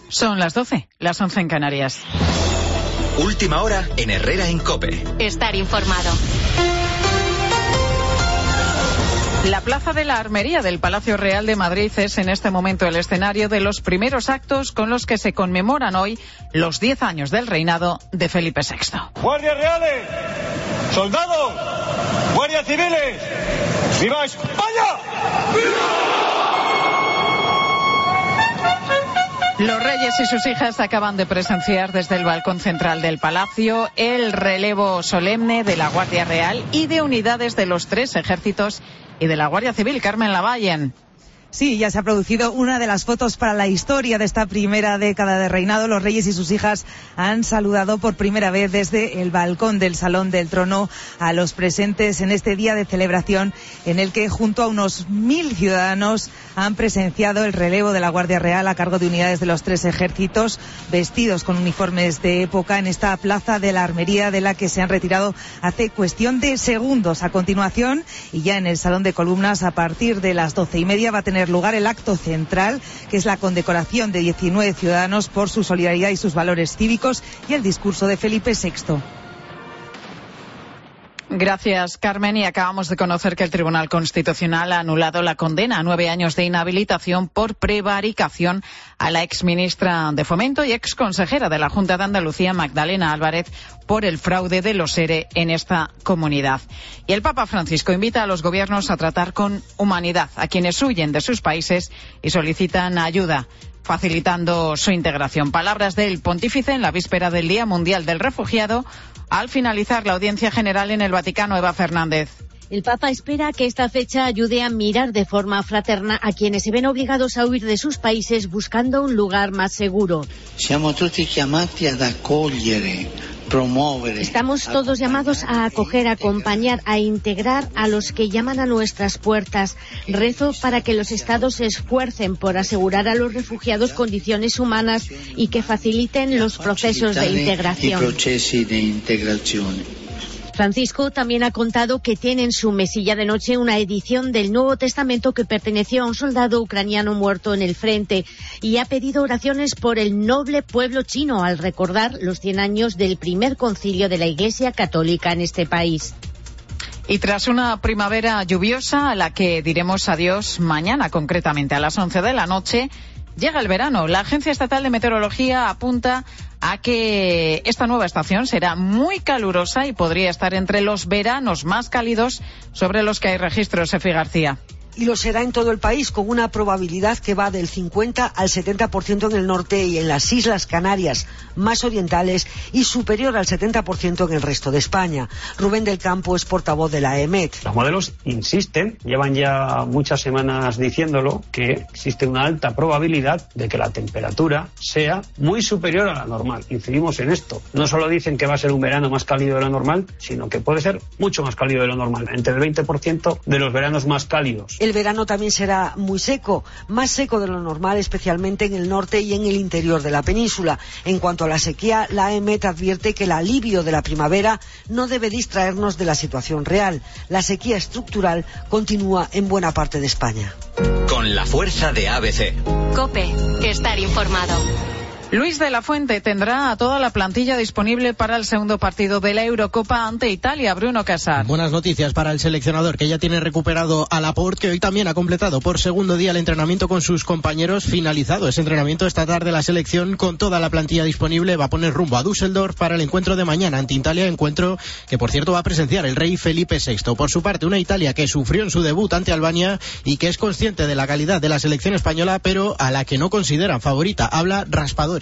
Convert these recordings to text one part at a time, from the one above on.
Son las 12, las 11 en Canarias. Última hora en Herrera en COPE. Estar informado. La Plaza de la Armería del Palacio Real de Madrid es en este momento el escenario de los primeros actos con los que se conmemoran hoy los 10 años del reinado de Felipe VI. Guardias reales, soldados, guardias civiles, ¡viva España! ¡Viva! Los reyes y sus hijas acaban de presenciar desde el balcón central del palacio el relevo solemne de la Guardia Real y de unidades de los 3 ejércitos y de la Guardia Civil. Carmen Lavallen. Sí, ya se ha producido una de las fotos para la historia de esta primera década de reinado. Los reyes y sus hijas han saludado por primera vez desde el balcón del Salón del Trono a los presentes en este día de celebración en el que junto a unos 1000 ciudadanos han presenciado el relevo de la Guardia Real a cargo de unidades de los 3 ejércitos vestidos con uniformes de época en esta Plaza de la Armería de la que se han retirado hace cuestión de segundos. A continuación, y ya en el Salón de Columnas, a partir de las 12:30 va a tener lugar el acto central, que es la condecoración de 19 ciudadanos por su solidaridad y sus valores cívicos, y el discurso de Felipe VI. Gracias, Carmen. Y acabamos de conocer que el Tribunal Constitucional ha anulado la condena a 9 años de inhabilitación por prevaricación a la exministra de Fomento y exconsejera de la Junta de Andalucía, Magdalena Álvarez, por el fraude de los ERE en esta comunidad. Y el Papa Francisco invita a los gobiernos a tratar con humanidad a quienes huyen de sus países y solicitan ayuda, facilitando su integración. Palabras del pontífice en la víspera del Día Mundial del Refugiado, al finalizar la audiencia general en el Vaticano. Eva Fernández. El Papa espera que esta fecha ayude a mirar de forma fraterna a quienes se ven obligados a huir de sus países buscando un lugar más seguro. Estamos todos llamados a acoger, a acompañar, a integrar a los que llaman a nuestras puertas. Rezo para que los estados se esfuercen por asegurar a los refugiados condiciones humanas y que faciliten los procesos de integración. Francisco también ha contado que tiene en su mesilla de noche una edición del Nuevo Testamento que perteneció a un soldado ucraniano muerto en el frente y ha pedido oraciones por el noble pueblo chino al recordar los 100 años del primer concilio de la Iglesia Católica en este país. Y tras una primavera lluviosa a la que diremos adiós mañana, concretamente a las 11 de la noche, llega el verano. La Agencia Estatal de Meteorología apunta a que esta nueva estación será muy calurosa y podría estar entre los veranos más cálidos sobre los que hay registros, Efi García. Y lo será en todo el país, con una probabilidad que va del 50 al 70% en el norte y en las Islas Canarias más orientales y superior al 70% en el resto de España. Rubén del Campo es portavoz de la EMET. Los modelos insisten, llevan ya muchas semanas diciéndolo, que existe una alta probabilidad de que la temperatura sea muy superior a la normal. Incidimos en esto. No solo dicen que va a ser un verano más cálido de lo normal, sino que puede ser mucho más cálido de lo normal, entre el 20% de los veranos más cálidos. El verano también será muy seco, más seco de lo normal, especialmente en el norte y en el interior de la península. En cuanto a la sequía, la EMET advierte que el alivio de la primavera no debe distraernos de la situación real. La sequía estructural continúa en buena parte de España. Con la fuerza de ABC. COPE, estar informado. Luis de la Fuente tendrá a toda la plantilla disponible para el segundo partido de la Eurocopa ante Italia. Bruno Casar. Buenas noticias para el seleccionador, que ya tiene recuperado a Laporte, que hoy también ha completado por segundo día el entrenamiento con sus compañeros. Finalizado ese entrenamiento esta tarde, la selección con toda la plantilla disponible va a poner rumbo a Düsseldorf para el encuentro de mañana ante Italia, encuentro que por cierto va a presenciar el rey Felipe VI. Por su parte, una Italia que sufrió en su debut ante Albania y que es consciente de la calidad de la selección española, pero a la que no consideran favorita. Habla Raspadori.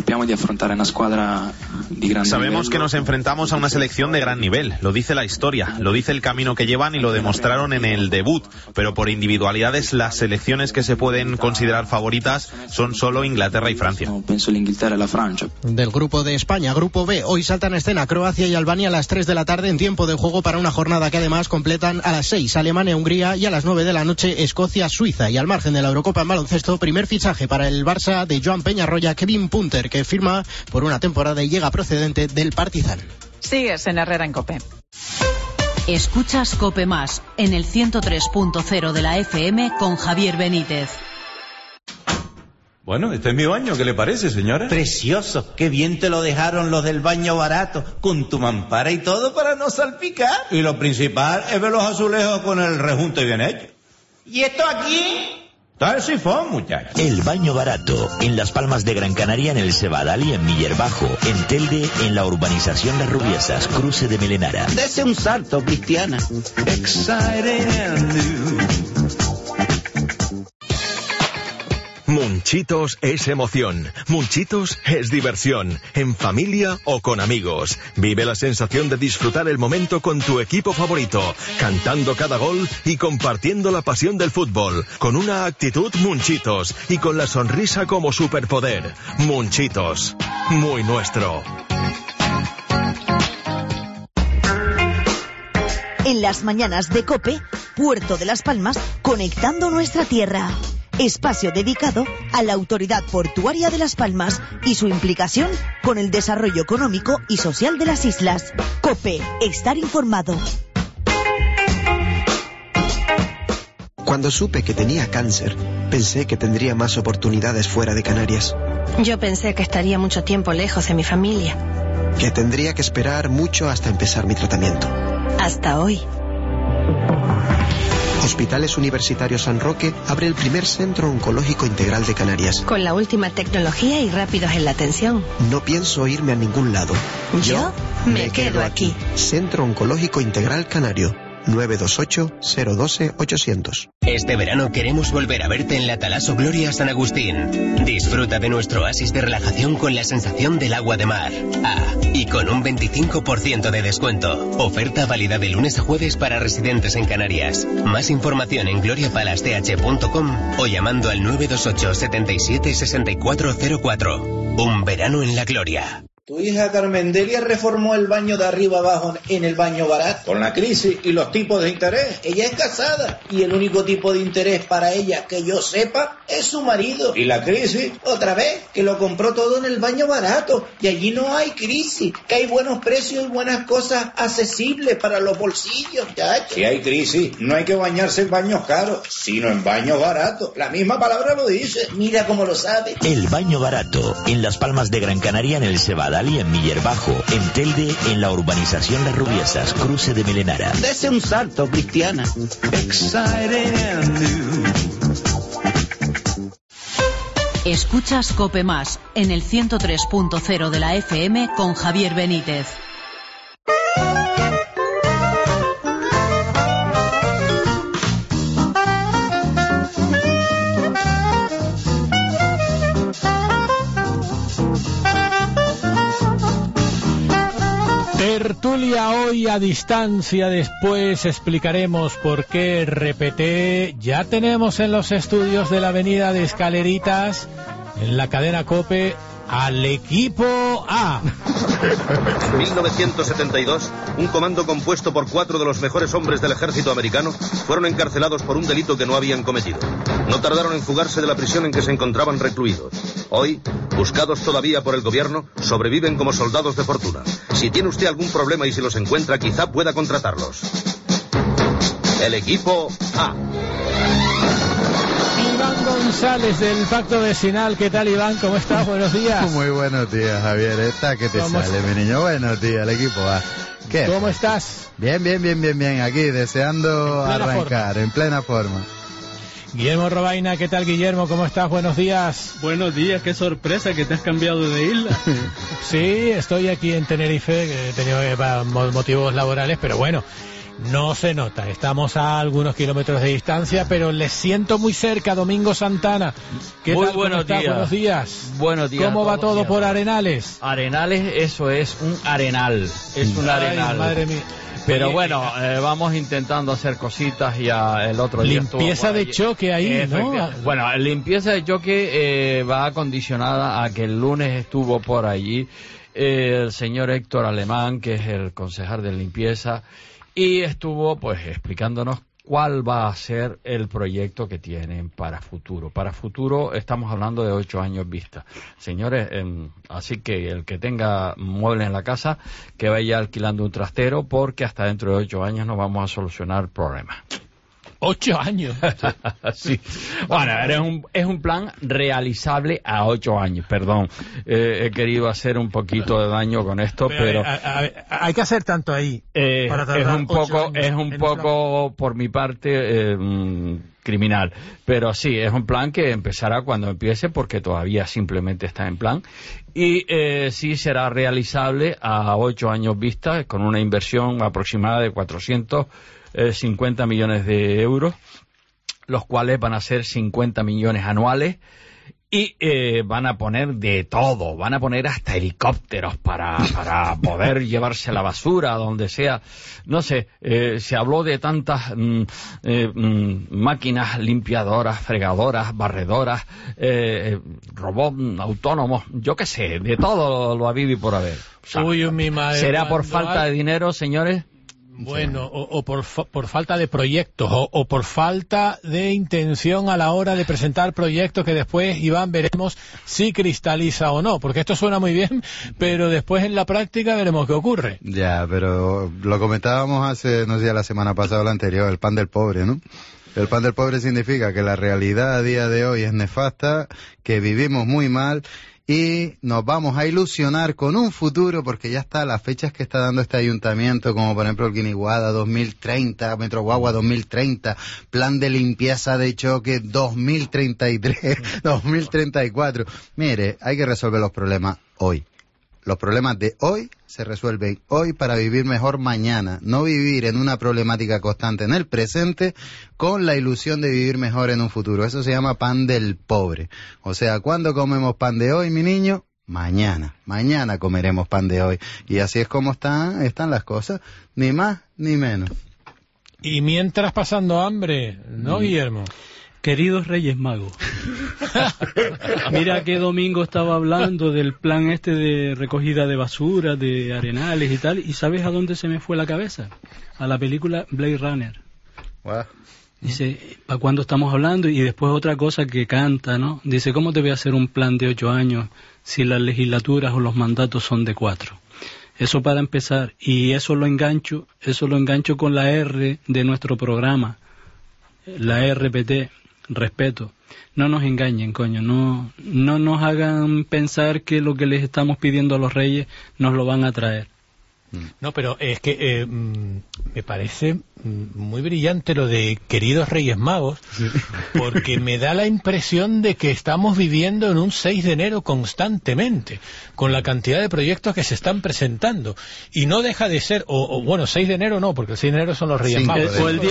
Sabemos que nos enfrentamos a una selección de gran nivel, lo dice la historia, lo dice el camino que llevan y lo demostraron en el debut, pero por individualidades las selecciones que se pueden considerar favoritas son solo Inglaterra y Francia. Del grupo de España, grupo B, hoy saltan a escena Croacia y Albania a las 3 de la tarde en tiempo de juego para una jornada que además completan a las 6 Alemania-Hungría y a las 9 de la noche Escocia-Suiza. Y al margen de la Eurocopa en baloncesto, primer fichaje para el Barça de Joan Peñarroya, Kevin Punter, que firma por una temporada y llega procedente del Partizan. Sigues en Herrera en COPE. Escuchas COPE Más en el 103.0 de la FM con Javier Benítez. Bueno, este es mi baño, ¿qué le parece, señora? Precioso, qué bien te lo dejaron los del baño barato, con tu mampara y todo para no salpicar. Y lo principal es ver los azulejos con el rejunte bien hecho. ¿Y esto aquí? Está el sifón, muchacho. El baño barato, en Las Palmas de Gran Canaria, en el Cebadal y en Miller Bajo, en Telde, en la urbanización Las Rubiesas, cruce de Melenara. Dese un salto, Cristiana. Exciting and new. Munchitos es emoción, Munchitos es diversión, en familia o con amigos. Vive la sensación de disfrutar el momento con tu equipo favorito, cantando cada gol y compartiendo la pasión del fútbol, con una actitud Munchitos y con la sonrisa como superpoder. Munchitos, muy nuestro. En las mañanas de COPE, Puerto de Las Palmas, conectando nuestra tierra. Espacio dedicado a la Autoridad Portuaria de Las Palmas y su implicación con el desarrollo económico y social de las islas. COPE, estar informado. Cuando supe que tenía cáncer, pensé que tendría más oportunidades fuera de Canarias. Yo pensé que estaría mucho tiempo lejos de mi familia. Que tendría que esperar mucho hasta empezar mi tratamiento. Hasta hoy. Hospitales Universitarios San Roque abre el primer centro oncológico integral de Canarias. Con la última tecnología y rápidos en la atención. No pienso irme a ningún lado. Yo me quedo aquí. Centro Oncológico Integral Canario. 928-012-800. Este verano queremos volver a verte en la Talaso Gloria San Agustín. Disfruta de nuestro oasis de relajación con la sensación del agua de mar. Y con un 25% de descuento. Oferta válida de lunes a jueves para residentes en Canarias. Más información en gloriapalace.com o llamando al 928 77 6404. Un verano en la gloria. Tu hija Carmendelia reformó el baño de arriba abajo en el baño barato. Con la crisis y los tipos de interés. Ella es casada y el único tipo de interés para ella que yo sepa es su marido. ¿Y la crisis? Otra vez, que lo compró todo en el baño barato. Y allí no hay crisis, que hay buenos precios y buenas cosas accesibles para los bolsillos, chacho. Si hay crisis, no hay que bañarse en baños caros, sino en baños baratos. La misma palabra lo dice. Mira cómo lo sabe. El baño barato, en Las Palmas de Gran Canaria, en el Cebadal y en Miller Bajo, en Telde, en la urbanización Las Rubiesas, cruce de Melenara. Dese un salto, Cristiana. Exciting and new. Escuchas COPE Más en el 103.0 de la FM con Javier Benítez. Tertulia hoy a distancia, después explicaremos por qué RPT. Ya tenemos en los estudios de la avenida de Escaleritas, en la cadena COPE, al equipo A. 1972, un comando compuesto por 4 de los mejores hombres del ejército americano fueron encarcelados por un delito que no habían cometido. No tardaron en fugarse de la prisión en que se encontraban recluidos. Hoy, buscados todavía por el gobierno, sobreviven como soldados de fortuna. Si tiene usted algún problema y si los encuentra, quizá pueda contratarlos. El equipo A. Iván González del Pacto Vecinal. ¿Qué tal, Iván? ¿Cómo estás? Buenos días. Muy buenos días, Javier. ¿Esta qué te sale, mi niño? Buenos días, el equipo A. ¿Qué? ¿Cómo estás? Bien. Aquí, deseando arrancar, en plena forma. Guillermo Robaina, ¿qué tal, Guillermo? ¿Cómo estás? Buenos días. Buenos días, qué sorpresa que te has cambiado de isla. Sí, estoy aquí en Tenerife, que he tenido motivos laborales, pero bueno, no se nota. Estamos a algunos kilómetros de distancia, pero les siento muy cerca. Domingo Santana, ¿qué tal? Buenos días. Buenos días. Buenos días. ¿Cómo va todo por Arenales? Arenales, eso es un arenal. Es un arenal. Madre mía. Pero bueno, vamos intentando hacer cositas y el otro día limpieza de choque ahí, ¿no? Bueno, limpieza de choque va condicionada a que el lunes estuvo por allí el señor Héctor Alemán, que es el concejal de limpieza, y estuvo pues explicándonos cuál va a ser el proyecto que tienen para futuro. Para futuro estamos hablando de 8 años vista. Señores, así que el que tenga muebles en la casa, que vaya alquilando un trastero, porque hasta dentro de 8 años no vamos a solucionar problemas. 8 años. Sí. Bueno, es un plan realizable a 8 años. Perdón, he querido hacer un poquito de daño con esto, pero hay que hacer tanto ahí. Para es un poco por mi parte criminal, pero sí, es un plan que empezará cuando empiece, porque todavía simplemente está en plan, y sí será realizable a 8 años vista, con una inversión aproximada de 450 millones de euros, los cuales van a ser 50 millones anuales, y van a poner de todo, van a poner hasta helicópteros para poder llevarse la basura a donde sea. No sé, se habló de tantas máquinas limpiadoras, fregadoras, barredoras, robots autónomos, yo qué sé, de todo lo habido y por haber. O sea, mi madre, ¿será por falta de dinero, señores? Bueno, o por falta de proyectos, o por falta de intención a la hora de presentar proyectos que después, Iván, veremos si cristaliza o no, porque esto suena muy bien, pero después en la práctica veremos qué ocurre. Ya, pero lo comentábamos hace, no sé, la semana pasada o la anterior, el pan del pobre, ¿no? El pan del pobre significa que la realidad a día de hoy es nefasta, que vivimos muy mal, y nos vamos a ilusionar con un futuro, porque ya está las fechas que está dando este ayuntamiento, como por ejemplo el Guiniguada 2030, Metro Guagua 2030, plan de limpieza de choque 2033, 2034. Mire, hay que resolver los problemas hoy. Los problemas de hoy se resuelven hoy para vivir mejor mañana, no vivir en una problemática constante en el presente con la ilusión de vivir mejor en un futuro. Eso se llama pan del pobre. O sea, ¿cuándo comemos pan de hoy, mi niño? Mañana. Mañana comeremos pan de hoy. Y así es como están las cosas, ni más ni menos. Y mientras pasando hambre, ¿no, Guillermo? Queridos Reyes Magos, mira que domingo estaba hablando del plan este de recogida de basura, de arenales y tal, y ¿sabes a dónde se me fue la cabeza? A la película Blade Runner. Wow. Dice, ¿para cuándo estamos hablando? Y después otra cosa que canta, ¿no? Dice, ¿cómo te voy a hacer un plan de 8 años si las legislaturas o los mandatos son de 4? Eso para empezar, y eso lo engancho con la R de nuestro programa, la RPT. Respeto, no nos engañen, coño, no nos hagan pensar que lo que les estamos pidiendo a los reyes nos lo van a traer. No, pero es que me parece muy brillante lo de queridos Reyes Magos, porque me da la impresión de que estamos viviendo en un 6 de enero constantemente, con la cantidad de proyectos que se están presentando, y no deja de ser, bueno, 6 de enero no, porque el 6 de enero son los Reyes Magos. O el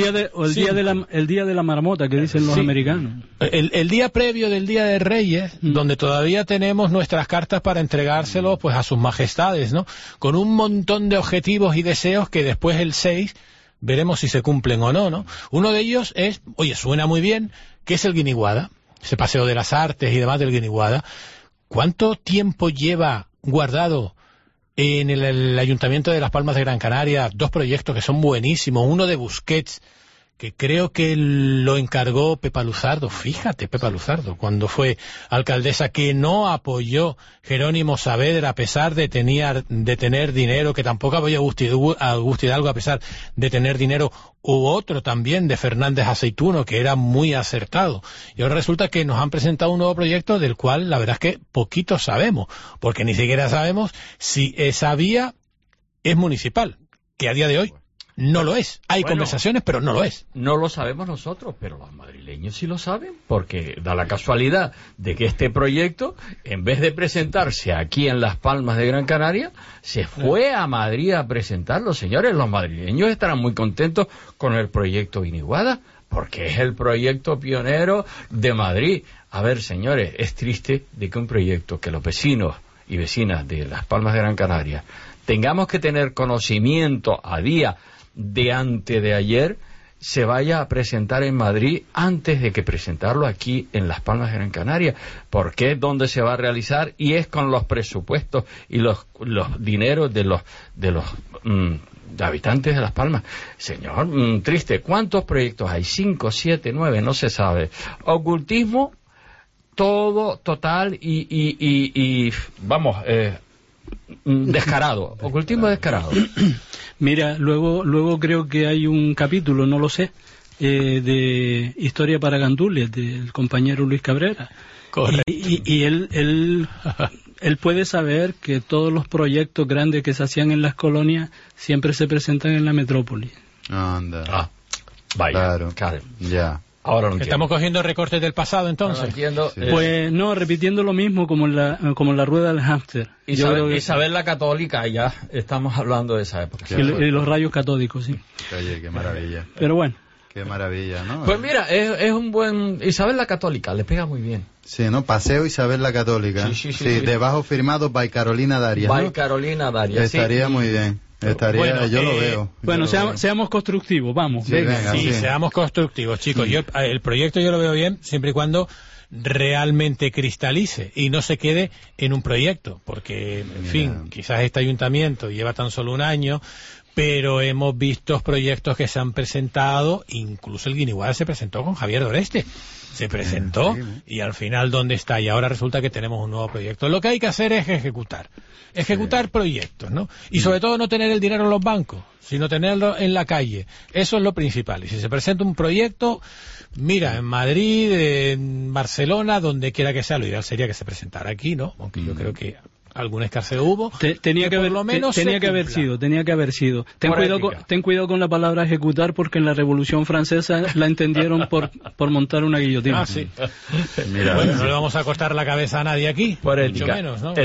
día de la marmota que dicen los americanos. El día previo del Día de Reyes, donde todavía tenemos nuestras cartas para entregárselos pues a sus majestades, ¿no? Con un montón de objetivos y deseos que después el 6 veremos si se cumplen o no, ¿no? Uno de ellos es, oye, suena muy bien, que es el Guiniguada, ese paseo de las artes y demás del Guiniguada. ¿Cuánto tiempo lleva guardado en el Ayuntamiento de Las Palmas de Gran Canaria 2 proyectos que son buenísimos? Uno de Busquets, que creo que lo encargó Pepa Luzardo, fíjate, Pepa Luzardo, cuando fue alcaldesa, que no apoyó Jerónimo Saavedra a pesar de tener dinero, que tampoco apoyó a Agustí Hidalgo a pesar de tener dinero, u otro también de Fernández Aceituno, que era muy acertado. Y ahora resulta que nos han presentado un nuevo proyecto del cual la verdad es que poquito sabemos, porque ni siquiera sabemos si esa vía es municipal, que a día de hoy no lo es. Hay conversaciones, pero no lo es. No lo sabemos nosotros, pero los madrileños sí lo saben, porque da la casualidad de que este proyecto, en vez de presentarse aquí en Las Palmas de Gran Canaria, se fue a Madrid a presentarlo. Señores, los madrileños estarán muy contentos con el proyecto Guiniguada, porque es el proyecto pionero de Madrid. A ver, señores, es triste de que un proyecto que los vecinos y vecinas de Las Palmas de Gran Canaria tengamos que tener conocimiento a día de antes de ayer, se vaya a presentar en Madrid antes de que presentarlo aquí en Las Palmas de Gran Canaria, porque es donde se va a realizar y es con los presupuestos y los dineros de los habitantes de Las Palmas. Señor, triste, ¿cuántos proyectos hay? 5, 7, 9, no se sabe. Ocultismo, todo, total y vamos, descarado, ocultismo descarado. Mira, luego creo que hay un capítulo, no lo sé, de Historia para Gandules, del compañero Luis Cabrera. Correcto. Y él puede saber que todos los proyectos grandes que se hacían en las colonias siempre se presentan en la metrópoli. Anda. Vaya, claro. Ya. Ahora lo entiendo. ¿Estamos cogiendo recortes del pasado entonces? Entiendo. Sí. Pues no, repitiendo lo mismo como en la rueda del hámster. Isabel la Católica, ya estamos hablando de esa época. Y los rayos catódicos, sí. Oye, qué maravilla. Pero bueno. Qué maravilla, ¿no? Pues mira, es un buen... Isabel la Católica, le pega muy bien. Sí, ¿no? Paseo Isabel la Católica. Sí, debajo firmado by Carolina Darias, ¿no? By Carolina Darias, Estaría muy bien. Yo lo veo. Bueno, seamos constructivos, vamos. Seamos constructivos, chicos. El proyecto yo lo veo bien, siempre y cuando realmente cristalice y no se quede en un proyecto, porque, en fin, quizás este ayuntamiento lleva tan solo un año, pero hemos visto proyectos que se han presentado, incluso el Guiniguada se presentó con Javier Doreste, se presentó y al final ¿dónde está? Y ahora resulta que tenemos un nuevo proyecto. Lo que hay que hacer es ejecutar proyectos, ¿no? Y sobre todo no tener el dinero en los bancos, sino tenerlo en la calle. Eso es lo principal. Y si se presenta un proyecto, mira, en Madrid, en Barcelona, donde quiera que sea, lo ideal sería que se presentara aquí, ¿no? Aunque yo creo que algún escarceo hubo. Tenía que haber sido. Ten cuidado con la palabra ejecutar, porque en la Revolución Francesa la entendieron por montar una guillotina. Ah, sí. Mira, bueno, no le vamos a cortar la cabeza a nadie aquí, mucho menos, ¿no?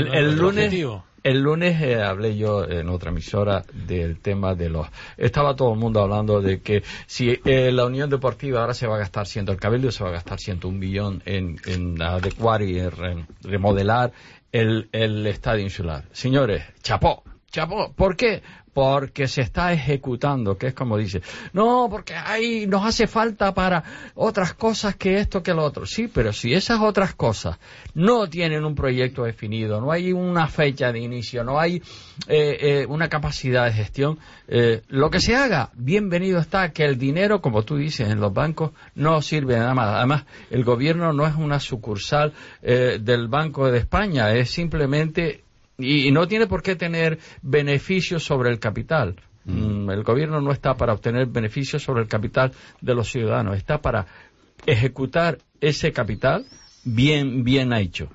El lunes hablé yo en otra emisora del tema de estaba todo el mundo hablando de que si la Unión Deportiva ahora se va a gastar el Cabildo se va a gastar 101 millón en adecuar y en remodelar el estadio insular. Señores, chapó. ¿Por qué? Porque se está ejecutando, que es como dice, no, porque ahí nos hace falta para otras cosas que esto, que lo otro. Sí, pero si esas otras cosas no tienen un proyecto definido, no hay una fecha de inicio, no hay una capacidad de gestión, lo que se haga, bienvenido está, que el dinero, como tú dices, en los bancos no sirve nada más. Además, el gobierno no es una sucursal del Banco de España, es simplemente... Y no tiene por qué tener beneficios sobre el capital. El gobierno no está para obtener beneficios sobre el capital de los ciudadanos, está para ejecutar ese capital bien hecho.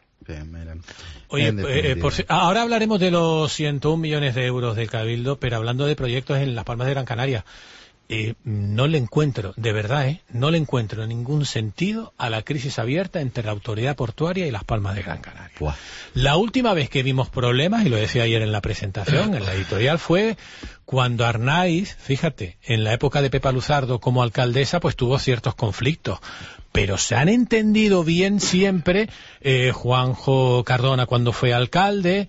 Oye, ahora hablaremos de los 101 millones de euros del Cabildo, pero hablando de proyectos en Las Palmas de Gran Canaria, no le encuentro, de verdad, no le encuentro ningún sentido a la crisis abierta entre la autoridad portuaria y Las Palmas de Gran Canaria. Wow. La última vez que vimos problemas, y lo decía ayer en la presentación, en la editorial, fue cuando Arnaiz, fíjate, en la época de Pepa Luzardo como alcaldesa, pues tuvo ciertos conflictos. Pero se han entendido bien siempre Juanjo Cardona cuando fue alcalde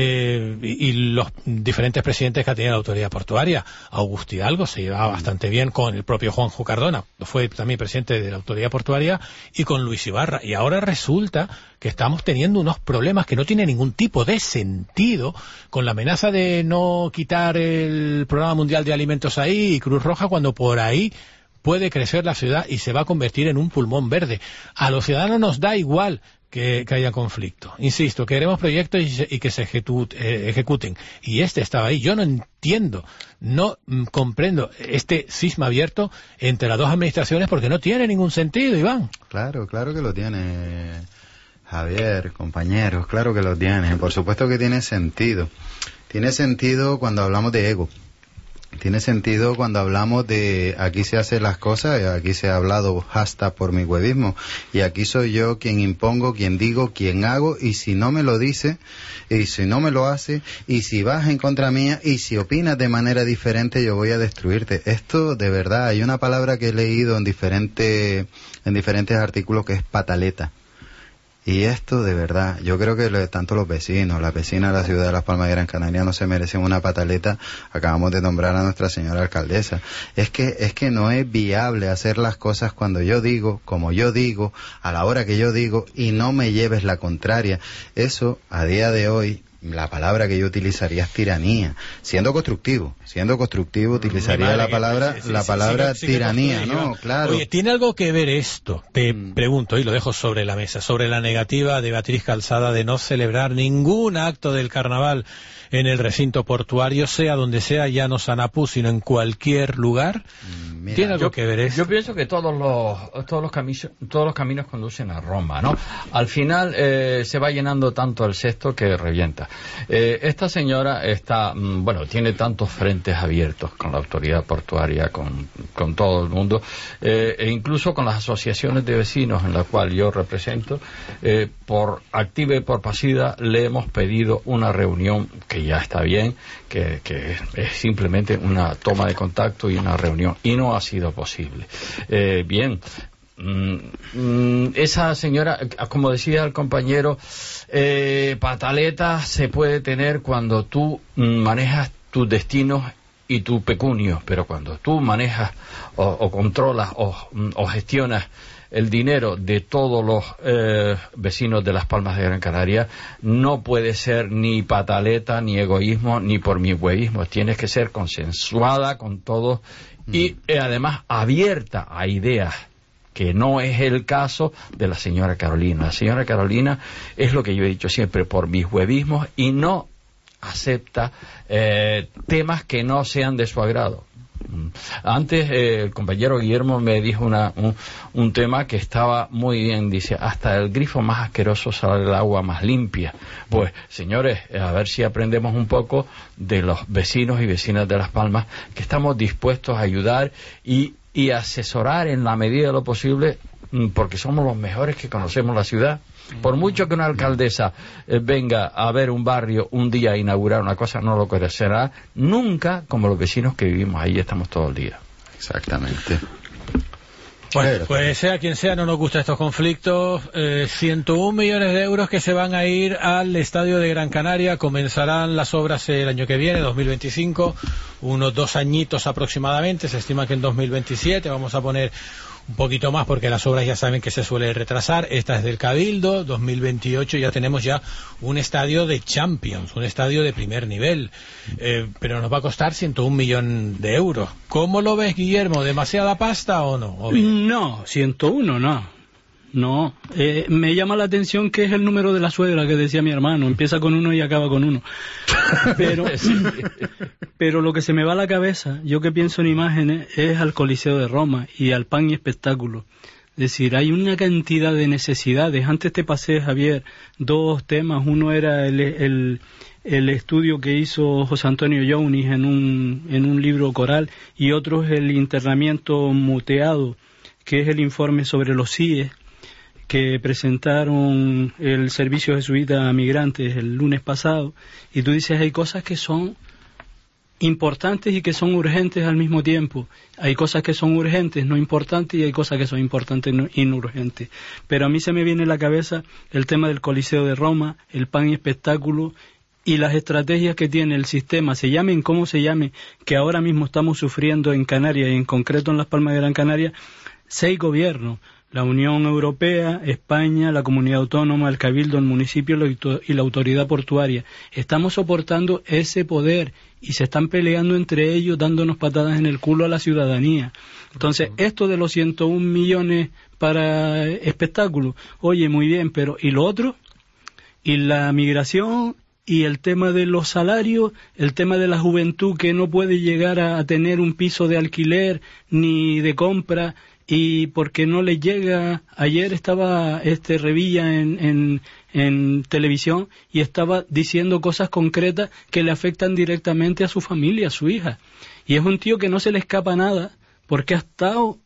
y los diferentes presidentes que ha tenido la autoridad portuaria. Augusto Hidalgo se llevaba bastante bien con el propio Juanjo Cardona, fue también presidente de la autoridad portuaria, y con Luis Ibarra. Y ahora resulta que estamos teniendo unos problemas que no tienen ningún tipo de sentido, con la amenaza de no quitar el Programa Mundial de Alimentos ahí y Cruz Roja, cuando por ahí puede crecer la ciudad y se va a convertir en un pulmón verde. A los ciudadanos nos da igual que haya conflicto. Insisto, queremos proyectos y que se ejecuten. Y estaba ahí. Yo no entiendo, no comprendo este cisma abierto entre las dos administraciones, porque no tiene ningún sentido, Iván. Claro que lo tiene, Javier, compañeros, claro que lo tiene. Por supuesto que tiene sentido. Tiene sentido cuando hablamos de ego. Tiene sentido cuando hablamos de aquí se hacen las cosas, aquí se ha hablado hasta por mi huevismo, y aquí soy yo quien impongo, quien digo, quien hago, y si no me lo dice, y si no me lo hace, y si vas en contra mía, y si opinas de manera diferente, yo voy a destruirte. Esto, de verdad, hay una palabra que he leído en diferentes artículos que es pataleta. Y esto, de verdad, yo creo que tanto los vecinos, las vecinas de la ciudad de Las Palmas de Gran Canaria no se merecen una pataleta. Acabamos de nombrar a nuestra señora alcaldesa. Es que no es viable hacer las cosas cuando yo digo, como yo digo, a la hora que yo digo, y no me lleves la contraria. Eso, a día de hoy, la palabra que yo utilizaría es tiranía. Siendo constructivo utilizaría la palabra tiranía, ¿no? Claro. Oye, ¿tiene algo que ver esto? Te pregunto y lo dejo sobre la mesa, sobre la negativa de Beatriz Calzada de no celebrar ningún acto del carnaval en el recinto portuario, sea donde sea, ya no San Apú, sino en cualquier lugar? Mira, ¿Tiene algo que ver esto? Yo pienso que todos los caminos conducen a Roma, ¿no? Al final se va llenando tanto el cesto que revienta. Esta señora tiene tantos frentes abiertos con la autoridad portuaria, con todo el mundo, e incluso con las asociaciones de vecinos en la cual yo represento. Por activa y por pasiva le hemos pedido una reunión, que ya está bien, que es simplemente una toma de contacto y una reunión, y no ha sido posible. Esa señora, como decía el compañero, pataleta se puede tener cuando tú manejas tus destinos y tu pecunio, pero cuando tú manejas o controlas o gestionas el dinero de todos los vecinos de Las Palmas de Gran Canaria, no puede ser ni pataleta, ni egoísmo, ni por mi egoísmo. Tienes que ser consensuada con todos y además abierta a ideas, que no es el caso de la señora Carolina. La señora Carolina es lo que yo he dicho siempre, por mis huevismos, y no acepta temas que no sean de su agrado. Antes el compañero Guillermo me dijo un tema que estaba muy bien. Dice, hasta el grifo más asqueroso sale el agua más limpia. Pues señores, a ver si aprendemos un poco de los vecinos y vecinas de Las Palmas, que estamos dispuestos a ayudar y asesorar en la medida de lo posible, porque somos los mejores que conocemos la ciudad. Por mucho que una alcaldesa venga a ver un barrio un día a inaugurar una cosa, no lo conocerá nunca como los vecinos que vivimos ahí, estamos todo el día. Exactamente. Bueno, pues sea quien sea, no nos gustan estos conflictos. 101 millones de euros que se van a ir al Estadio de Gran Canaria. Comenzarán las obras el año que viene, 2025, unos 2 añitos aproximadamente. Se estima que en 2027 vamos a poner un poquito más, porque las obras ya saben que se suele retrasar. Esta es del Cabildo. 2028 ya tenemos ya un estadio de Champions, un estadio de primer nivel, pero nos va a costar 101 millones de euros. ¿Cómo lo ves, Guillermo? ¿Demasiada pasta o no? No, 101 no. Me llama la atención que es el número de la suegra que decía mi hermano, empieza con 1 y acaba con 1. Pero lo que se me va a la cabeza, yo que pienso en imágenes, es al Coliseo de Roma y al Pan y Espectáculo. Es decir, hay una cantidad de necesidades. Antes te pasé, Javier, 2 temas. Uno era el estudio que hizo José Antonio Younis en un libro coral, y otro es el internamiento muteado, que es el informe sobre los CIE que presentaron el Servicio Jesuita a Migrantes el lunes pasado. Y tú dices, hay cosas que son importantes y que son urgentes al mismo tiempo. Hay cosas que son urgentes, no importantes, y hay cosas que son importantes y no urgentes. Pero a mí se me viene a la cabeza el tema del Coliseo de Roma, el Pan y Espectáculo, y las estrategias que tiene el sistema, se llamen como se llame, que ahora mismo estamos sufriendo en Canarias, y en concreto en Las Palmas de Gran Canaria, 6 gobiernos: la Unión Europea, España, la Comunidad Autónoma, el Cabildo, el municipio y la autoridad portuaria. Estamos soportando ese poder y se están peleando entre ellos, dándonos patadas en el culo a la ciudadanía. Entonces, esto de los 101 millones para espectáculos, oye, muy bien, pero ¿y lo otro? ¿Y la migración? Y el tema de los salarios, el tema de la juventud que no puede llegar a tener un piso de alquiler ni de compra, y porque no le llega. Ayer estaba Revilla en televisión y estaba diciendo cosas concretas que le afectan directamente a su familia, a su hija. Y es un tío que no se le escapa nada, porque ha estado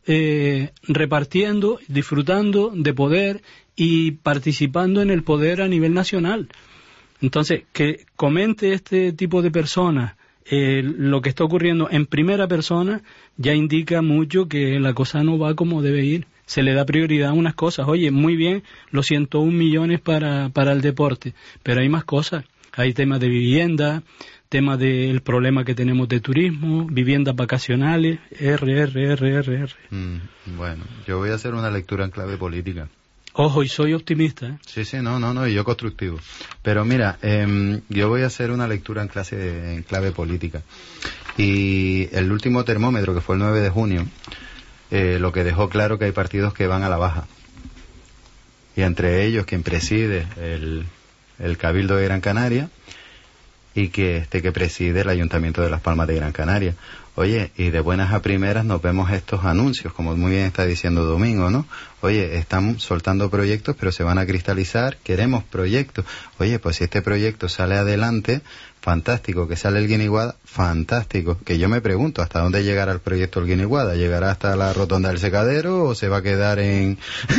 repartiendo, disfrutando de poder y participando en el poder a nivel nacional. Entonces, que comente este tipo de personas lo que está ocurriendo en primera persona ya indica mucho que la cosa no va como debe ir. Se le da prioridad a unas cosas. Oye, muy bien, los 101 millones para el deporte, pero hay más cosas. Hay temas de vivienda, temas del problema que tenemos de turismo, viviendas vacacionales, Bueno, yo voy a hacer una lectura en clave política. Ojo, y soy optimista, ¿eh? Sí, no, y yo constructivo. Pero mira, yo voy a hacer una lectura en clave política. Y el último termómetro, que fue el 9 de junio, lo que dejó claro que hay partidos que van a la baja. Y entre ellos quien preside el Cabildo de Gran Canaria y que preside el Ayuntamiento de Las Palmas de Gran Canaria. Oye, y de buenas a primeras nos vemos estos anuncios, como muy bien está diciendo Domingo, ¿no? Oye, están soltando proyectos, pero se van a cristalizar, queremos proyectos. Oye, pues si este proyecto sale adelante, fantástico. Que sale el Guiniguada, fantástico. Que yo me pregunto, ¿hasta dónde llegará el proyecto del Guiniguada? ¿Llegará hasta la rotonda del Secadero o se va a quedar en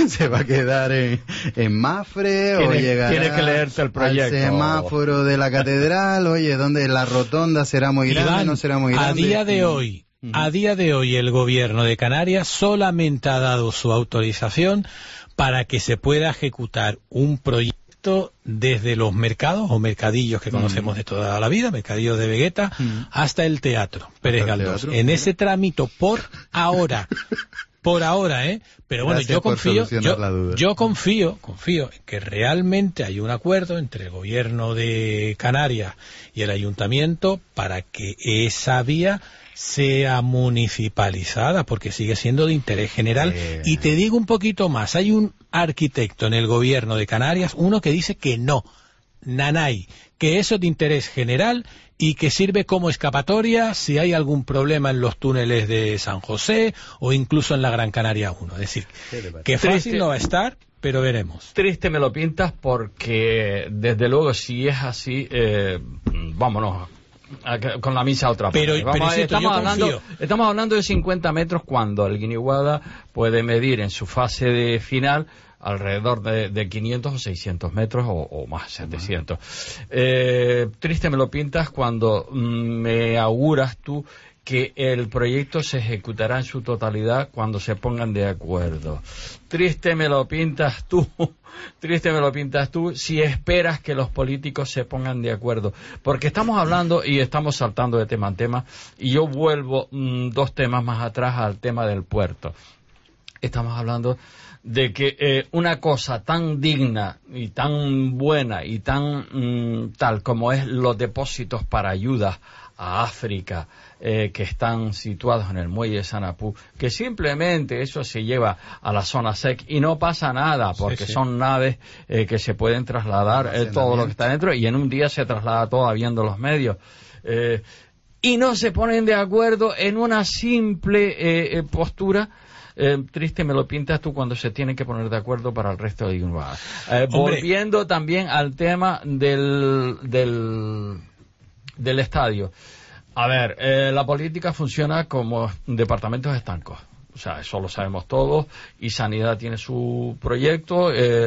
Mafre o llegará tiene que leerte el proyecto al semáforo de la catedral? Oye, ¿dónde la rotonda será muy grande? Iván, ¿No será muy grande? A día de hoy el gobierno de Canarias solamente ha dado su autorización para que se pueda ejecutar un proyecto desde los mercados o mercadillos que conocemos de toda la vida, mercadillos de Vegueta, hasta el Teatro Pérez Galdós. En ese trámite por ahora, pero bueno, yo confío en que realmente hay un acuerdo entre el gobierno de Canarias y el ayuntamiento para que esa vía sea municipalizada, porque sigue siendo de interés general. Y te digo un poquito más, hay un arquitecto en el gobierno de Canarias, uno que dice que no, nanay, que eso es de interés general y que sirve como escapatoria si hay algún problema en los túneles de San José o incluso en la Gran Canaria 1. Es decir, que fácil no va a estar, pero veremos. Triste me lo pintas porque, desde luego, si es así, vámonos con la misa a otra parte. Estamos hablando de 50 metros cuando el Guiniguada puede medir en su fase final alrededor de 500 o 600 metros o más, 700. Triste me lo pintas cuando me auguras tú que el proyecto se ejecutará en su totalidad cuando se pongan de acuerdo. Triste me lo pintas tú si esperas que los políticos se pongan de acuerdo. Porque estamos hablando y estamos saltando de tema en tema, y yo vuelvo 2 temas más atrás al tema del puerto. Estamos hablando de que una cosa tan digna y tan buena y tan tal como es los depósitos para ayudas a África, que están situados en el muelle de Sanapú, que simplemente eso se lleva a la zona SEC y no pasa nada, porque son naves que se pueden trasladar todo lo que está dentro, y en un día se traslada todo habiendo los medios. Y no se ponen de acuerdo en una simple postura. Triste me lo pintas tú cuando se tienen que poner de acuerdo para el resto de Guiniguada. Volviendo también al tema del estadio. A ver, la política funciona como departamentos estancos. O sea, eso lo sabemos todos, y Sanidad tiene su proyecto,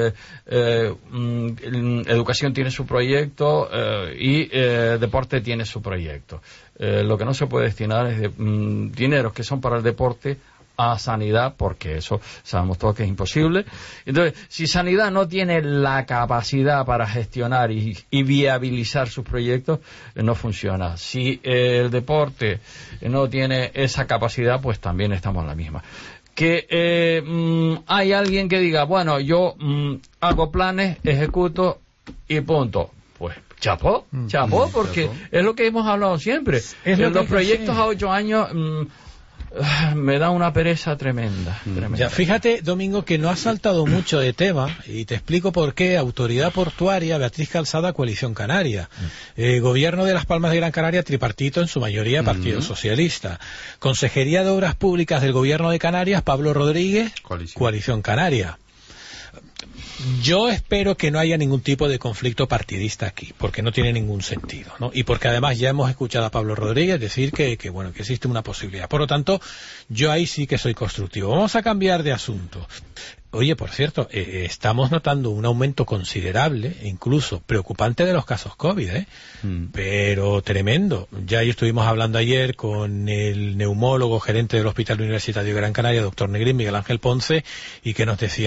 Educación tiene su proyecto, y Deporte tiene su proyecto. Lo que no se puede destinar es dineros que son para el deporte a Sanidad, porque eso sabemos todos que es imposible. Entonces, si Sanidad no tiene la capacidad para gestionar y viabilizar sus proyectos, no funciona. Si el deporte no tiene esa capacidad, pues también estamos en la misma. Que hay alguien que diga, bueno, yo hago planes, ejecuto y punto. Pues chapó, porque es lo que hemos hablado siempre. Los proyectos a 8 años me da una pereza tremenda. Ya, fíjate, Domingo, que no has saltado mucho de tema, y te explico por qué. Autoridad Portuaria, Beatriz Calzada, Coalición Canaria. Gobierno de Las Palmas de Gran Canaria, tripartito, en su mayoría Partido Socialista. Consejería de Obras Públicas del Gobierno de Canarias, Pablo Rodríguez, Coalición Canaria. Yo espero que no haya ningún tipo de conflicto partidista aquí, porque no tiene ningún sentido, ¿no? Y porque además ya hemos escuchado a Pablo Rodríguez decir que existe una posibilidad. Por lo tanto, yo ahí sí que soy constructivo. Vamos a cambiar de asunto. Oye, por cierto, estamos notando un aumento considerable, e incluso preocupante, de los casos COVID, pero tremendo. Ya estuvimos hablando ayer con el neumólogo gerente del Hospital Universitario de Gran Canaria, doctor Negrín, Miguel Ángel Ponce, y que nos decía,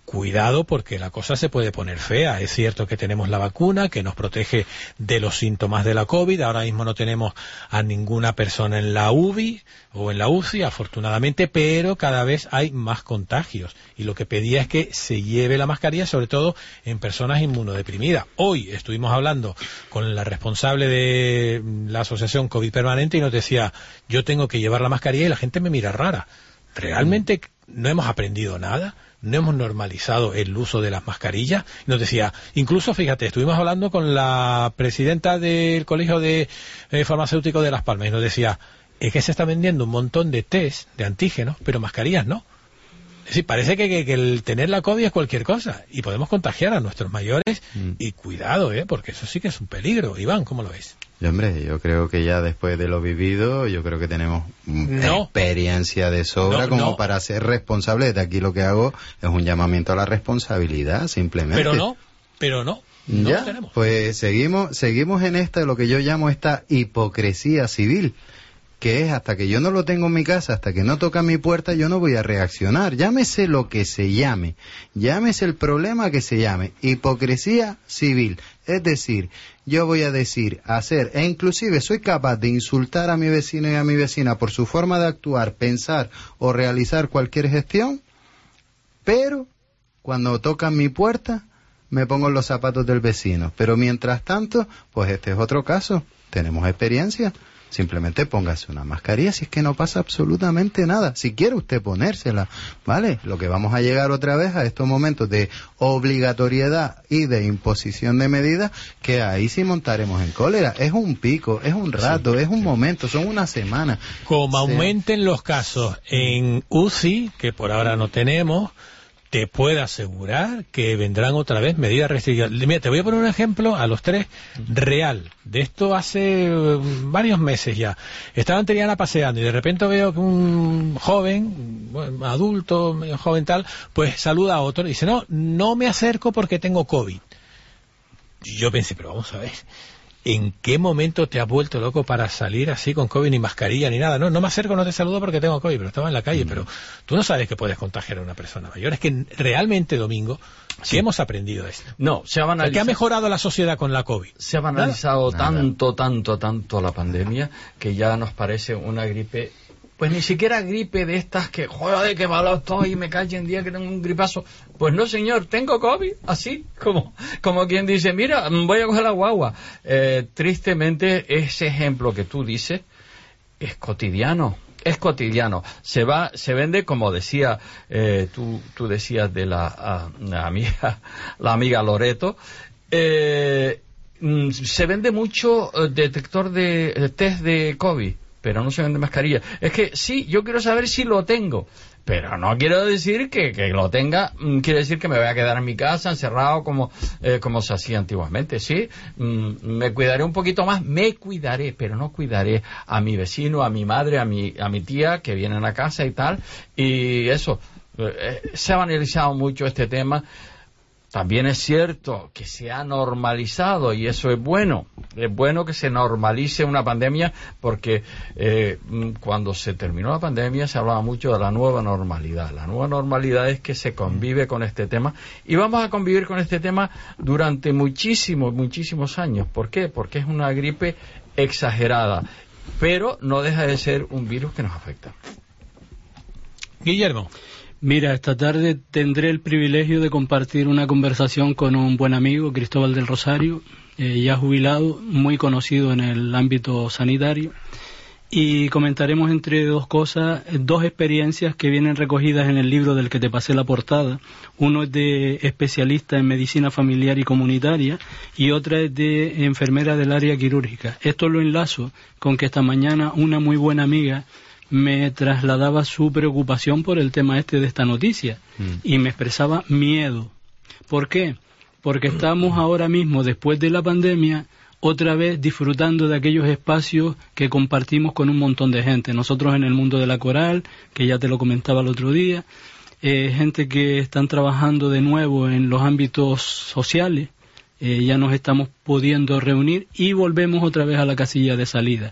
cuidado porque la cosa se puede poner fea. Es cierto que tenemos la vacuna que nos protege de los síntomas de la COVID. Ahora mismo no tenemos a ninguna persona en la UBI o en la UCI, afortunadamente, pero cada vez hay más contagios. Y lo que pedía es que se lleve la mascarilla, sobre todo en personas inmunodeprimidas. Hoy estuvimos hablando con la responsable de la asociación COVID Permanente y nos decía, yo tengo que llevar la mascarilla y la gente me mira rara. Realmente no hemos aprendido nada. No hemos normalizado el uso de las mascarillas. Nos decía, incluso, fíjate, estuvimos hablando con la presidenta del Colegio de Farmacéuticos de Las Palmas y nos decía, es que se está vendiendo un montón de test, de antígenos, pero mascarillas no. Es decir, parece que el tener la COVID es cualquier cosa y podemos contagiar a nuestros mayores y cuidado, porque eso sí que es un peligro. Iván, ¿cómo lo ves? Y hombre, yo creo que ya después de lo vivido, yo creo que tenemos experiencia de sobra para ser responsables. De aquí lo que hago es un llamamiento a la responsabilidad, simplemente. Pero no ya, tenemos. Pues seguimos en lo que yo llamo esta hipocresía civil, que es hasta que yo no lo tengo en mi casa, hasta que no toca mi puerta, yo no voy a reaccionar. Llámese lo que se llame, llámese el problema que se llame, hipocresía civil. Es decir, yo voy a decir, hacer, e inclusive soy capaz de insultar a mi vecino y a mi vecina por su forma de actuar, pensar o realizar cualquier gestión, pero cuando tocan mi puerta me pongo en los zapatos del vecino. Pero mientras tanto, pues este es otro caso, tenemos experiencia. Simplemente póngase una mascarilla si es que no pasa absolutamente nada. Si quiere usted ponérsela, ¿vale? Lo que vamos a llegar otra vez a estos momentos de obligatoriedad y de imposición de medidas, que ahí sí montaremos en cólera. Es un pico, es un rato, es un momento, son una semana. Como aumenten los casos en UCI, que por ahora no tenemos, te puedo asegurar que vendrán otra vez medidas restrictivas. Mira, te voy a poner un ejemplo a los tres real. De esto hace varios meses ya. Estaba en Triana paseando y de repente veo que un joven, adulto, medio joven tal, pues saluda a otro y dice, no me acerco porque tengo COVID. Y yo pensé, pero vamos a ver, ¿en qué momento te has vuelto loco para salir así con COVID, ni mascarilla ni nada? No me acerco, no te saludo porque tengo COVID, pero estaba en la calle. Pero tú no sabes que puedes contagiar a una persona mayor. Es que realmente, Domingo, ¿qué hemos aprendido de esto? No, se ha banalizado. ¿Qué ha mejorado la sociedad con la COVID? Se ha banalizado tanto la pandemia que ya nos parece una gripe. Pues ni siquiera gripe de estas que, joder, qué malo estoy y me cae en día que tengo un gripazo. Pues no, señor, tengo COVID, así como quien dice, mira, voy a coger la guagua. Tristemente, ese ejemplo que tú dices es cotidiano. Es cotidiano. Se vende, como decía, tú decías de la amiga Loreto, se vende mucho detector de test de COVID, pero no se vende mascarilla. Es que sí, yo quiero saber si lo tengo, pero no quiero decir que lo tenga, quiere decir que me voy a quedar en mi casa encerrado como se hacía antiguamente. Sí, me cuidaré un poquito más, pero no cuidaré a mi vecino, a mi madre, a mi tía que vienen a casa y tal. Y eso, se ha banalizado mucho este tema. También es cierto que se ha normalizado y eso es bueno. Es bueno que se normalice una pandemia porque cuando se terminó la pandemia se hablaba mucho de la nueva normalidad. La nueva normalidad es que se convive con este tema y vamos a convivir con este tema durante muchísimos años. ¿Por qué? Porque es una gripe exagerada, pero no deja de ser un virus que nos afecta. Guillermo. Mira, esta tarde tendré el privilegio de compartir una conversación con un buen amigo, Cristóbal del Rosario, ya jubilado, muy conocido en el ámbito sanitario, y comentaremos entre dos cosas, dos experiencias que vienen recogidas en el libro del que te pasé la portada. Uno es de especialista en medicina familiar y comunitaria y otra es de enfermera del área quirúrgica. Esto lo enlazo con que esta mañana una muy buena amiga me trasladaba su preocupación por el tema de esta noticia y me expresaba miedo. ¿Por qué? Porque estamos ahora mismo, después de la pandemia, otra vez disfrutando de aquellos espacios que compartimos con un montón de gente. Nosotros en el mundo de la coral, que ya te lo comentaba el otro día, gente que están trabajando de nuevo en los ámbitos sociales, ya nos estamos pudiendo reunir y volvemos otra vez a la casilla de salida.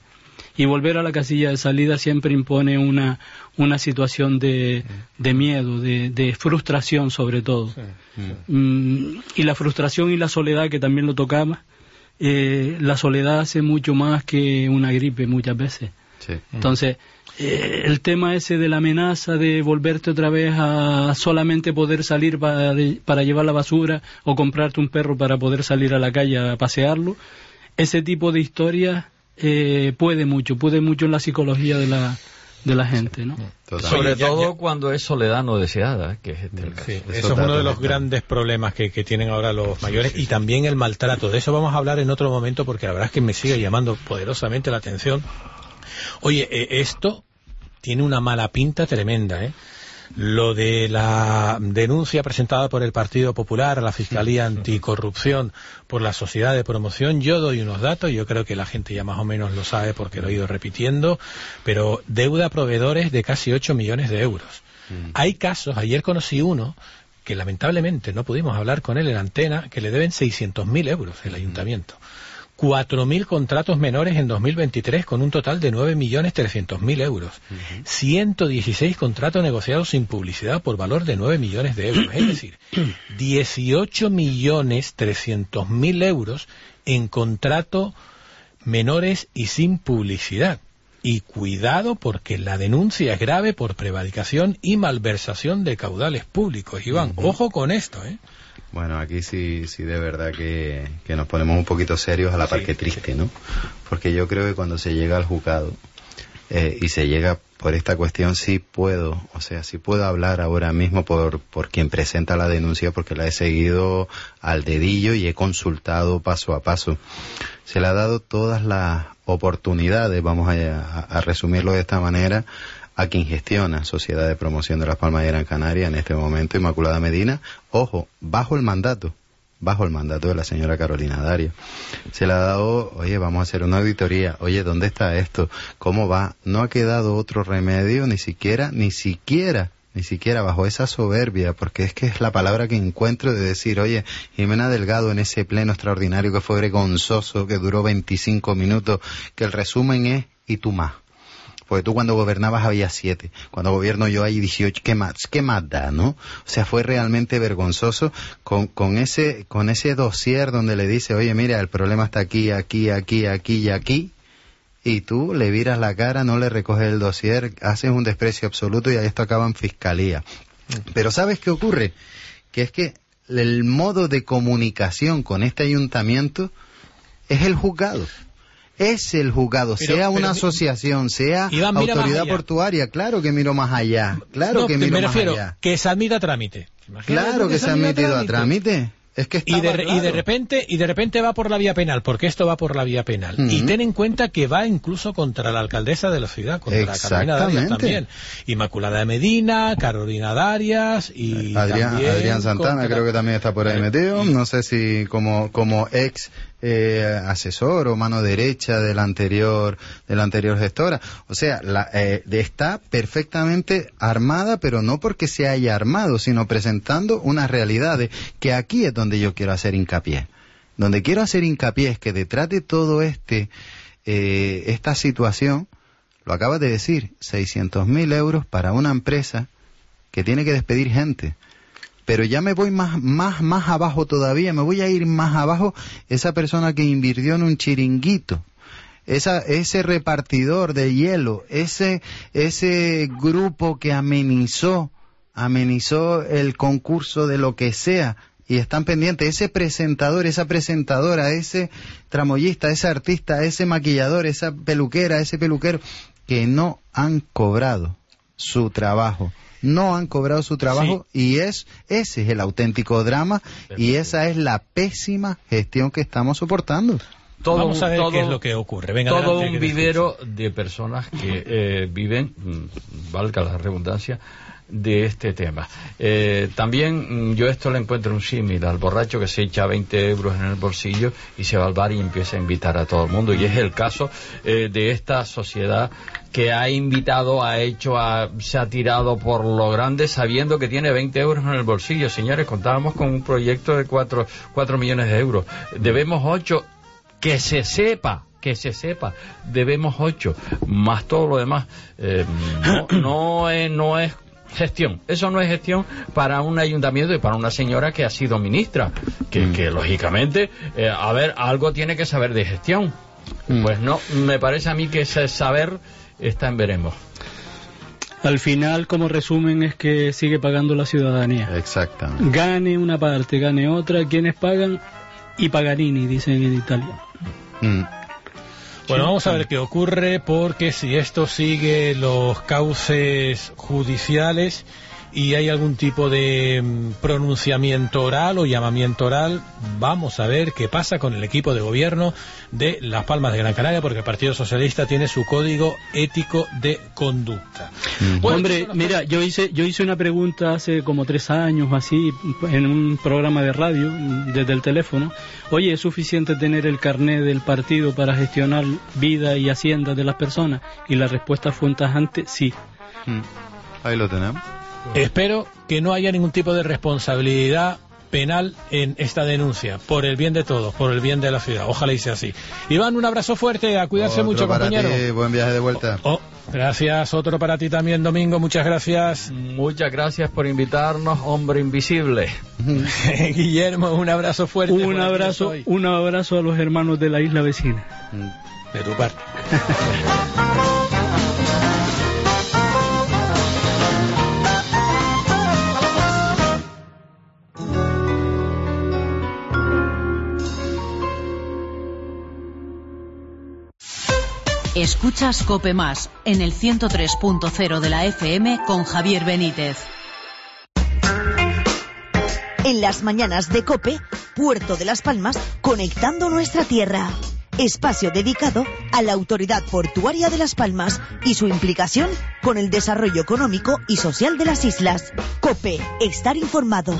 Y volver a la casilla de salida siempre impone una situación de miedo, de frustración sobre todo. Y la frustración y la soledad, que también lo tocaba, la soledad hace mucho más que una gripe muchas veces. Sí. Entonces, el tema ese de la amenaza de volverte otra vez a solamente poder salir para llevar la basura o comprarte un perro para poder salir a la calle a pasearlo, ese tipo de historias puede mucho en la psicología de la gente, ¿no? Sobre todo cuando es soledad no deseada, que es el caso. Sí, eso es uno de los grandes problemas que tienen ahora los mayores, y también el maltrato. De eso vamos a hablar en otro momento, porque la verdad es que me sigue llamando poderosamente la atención. Oye, esto tiene una mala pinta tremenda, ¿eh? Lo de la denuncia presentada por el Partido Popular a la Fiscalía Anticorrupción por la Sociedad de Promoción, yo doy unos datos, yo creo que la gente ya más o menos lo sabe porque lo he ido repitiendo, pero deuda a proveedores de casi 8 millones de euros. Hay casos, ayer conocí uno, que lamentablemente no pudimos hablar con él en antena, que le deben 600.000 euros el ayuntamiento. 4.000 contratos menores en 2023 con un total de 9.300.000 euros. 116 contratos negociados sin publicidad por valor de 9 millones de euros. Es decir, 18.300.000 euros en contratos menores y sin publicidad. Y cuidado, porque la denuncia es grave por prevaricación y malversación de caudales públicos. Iván, ojo con esto, ¿eh? Bueno, aquí sí de verdad que nos ponemos un poquito serios a la par que triste, ¿no? Porque yo creo que cuando se llega al juzgado y se llega por esta cuestión, sí puedo hablar ahora mismo por quien presenta la denuncia, porque la he seguido al dedillo y he consultado paso a paso. Se le ha dado todas las oportunidades, vamos a resumirlo de esta manera, a quien gestiona Sociedad de Promoción de Las Palmas de Gran Canaria en este momento, Inmaculada Medina, ojo, bajo el mandato de la señora Carolina Darias. Se le ha dado, oye, vamos a hacer una auditoría, oye, ¿dónde está esto? ¿Cómo va? No ha quedado otro remedio, ni siquiera bajo esa soberbia, porque es que es la palabra que encuentro de decir, oye, Jimena Delgado en ese pleno extraordinario que fue vergonzoso, que duró 25 minutos, que el resumen es, y tú más. Porque tú cuando gobernabas había 7, cuando gobierno yo hay 18, ¿qué más da, no? O sea, fue realmente vergonzoso con ese dossier donde le dice, oye, mira, el problema está aquí, y aquí, y tú le viras la cara, no le recoges el dossier, haces un desprecio absoluto y ahí esto acaba en fiscalía. Pero ¿sabes qué ocurre? Que es que el modo de comunicación con este ayuntamiento es el juzgado. Es el juzgado, sea una asociación, sea Iván, autoridad portuaria, claro que miro más allá, me refiero que se admita a trámite. Claro que se ha admitido a trámite. Es que y de repente va por la vía penal, porque esto va por la vía penal. Y ten en cuenta que va incluso contra la alcaldesa de la ciudad, contra la Carolina Darias también. Inmaculada Medina, Carolina Darias y Adrián Santana creo que también está por ahí metido. No sé si como ex asesor o mano derecha de la anterior gestora. O sea, está perfectamente armada, pero no porque se haya armado, sino presentando unas realidades, que aquí es donde yo quiero hacer hincapié. Donde quiero hacer hincapié es que detrás de todo esta situación, lo acabas de decir, 600.000 euros para una empresa que tiene que despedir gente. Pero ya me voy más abajo todavía, me voy a ir más abajo, esa persona que invirtió en un chiringuito, ese repartidor de hielo, ese grupo que amenizó el concurso de lo que sea, y están pendientes, ese presentador, esa presentadora, ese tramoyista, ese artista, ese maquillador, esa peluquera, ese peluquero, que no han cobrado su trabajo. Y ese es el auténtico drama. Perfecto. Y esa es la pésima gestión que estamos soportando. Vamos a ver qué es lo que ocurre. Venga, todo un vivero de personas que viven, valga la redundancia, de este tema. También yo esto le encuentro un símil al borracho que se echa 20 euros en el bolsillo y se va al bar y empieza a invitar a todo el mundo, y es el caso de esta sociedad que ha invitado, se ha tirado por lo grande sabiendo que tiene 20 euros en el bolsillo. Señores, contábamos con un proyecto de 4 millones de euros, debemos 8. que se sepa, debemos 8, más todo lo demás. No es gestión. Eso no es gestión para un ayuntamiento y para una señora que ha sido ministra, que lógicamente, algo tiene que saber de gestión. Pues no, me parece a mí que ese saber está en veremos. Al final, como resumen, es que sigue pagando la ciudadanía. Exactamente. Gane una parte, gane otra, quienes pagan, y Paganini, dicen en Italia. Bueno, vamos a ver qué ocurre, porque si esto sigue los cauces judiciales y hay algún tipo de pronunciamiento oral o llamamiento oral, vamos a ver qué pasa con el equipo de gobierno de Las Palmas de Gran Canaria, porque el Partido Socialista tiene su código ético de conducta. Bueno, hombre, mira, yo hice una pregunta hace como 3 años, así, en un programa de radio, desde el teléfono. Oye, ¿es suficiente tener el carné del partido para gestionar vida y hacienda de las personas? Y la respuesta fue un tajante, sí. Ahí lo tenemos. Espero que no haya ningún tipo de responsabilidad penal en esta denuncia, por el bien de todos, por el bien de la ciudad. Ojalá y sea así. Iván, un abrazo fuerte, a cuidarse mucho, compañero. Ti, buen viaje de vuelta. Gracias, otro para ti también, Domingo, muchas gracias. Muchas gracias por invitarnos, hombre invisible. Guillermo, un abrazo fuerte. Un abrazo a los hermanos de la isla vecina. De tu parte. Escuchas COPE Más en el 103.0 de la FM con Javier Benítez. En las mañanas de COPE, Puerto de Las Palmas, conectando nuestra tierra. Espacio dedicado a la Autoridad Portuaria de Las Palmas y su implicación con el desarrollo económico y social de las islas. COPE, estar informado.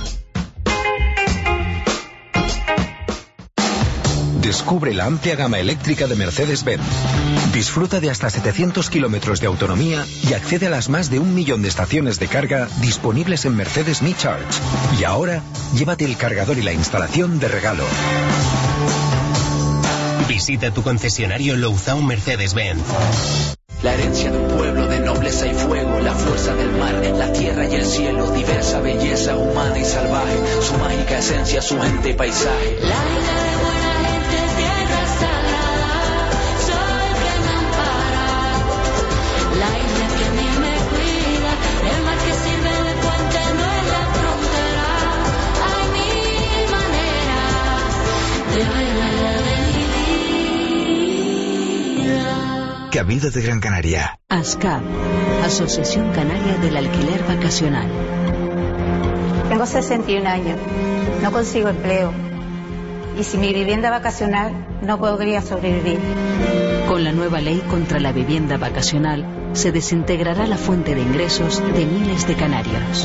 Descubre la amplia gama eléctrica de Mercedes-Benz. Disfruta de hasta 700 kilómetros de autonomía y accede a las más de 1 millón de estaciones de carga disponibles en Mercedes Me Charge. Y ahora, llévate el cargador y la instalación de regalo. Visita tu concesionario Louzao Mercedes-Benz. La herencia de un pueblo de nobleza y fuego, la fuerza del mar, la tierra y el cielo, diversa belleza humana y salvaje, su mágica esencia, su gente y paisaje. La isla de buena gente, tierra sagrada, sol que me ampara, la isla que a mí me cuida, el mar que sirve de puente no es la frontera, hay mil maneras de ver la isla de mi vida. Cabildo de Gran Canaria. ASCAP, Asociación Canaria del Alquiler Vacacional. Tengo 61 años, no consigo empleo y sin mi vivienda vacacional no podría sobrevivir. Con la nueva ley contra la vivienda vacacional se desintegrará la fuente de ingresos de miles de canarios.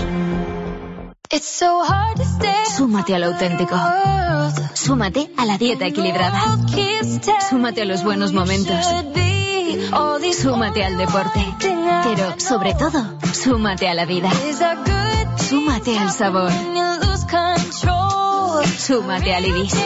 Súmate a lo auténtico. Súmate a la dieta equilibrada. Súmate a los buenos momentos. Súmate al deporte. Pero, sobre todo, súmate a la vida. Súmate al sabor. Súmate al Ibis.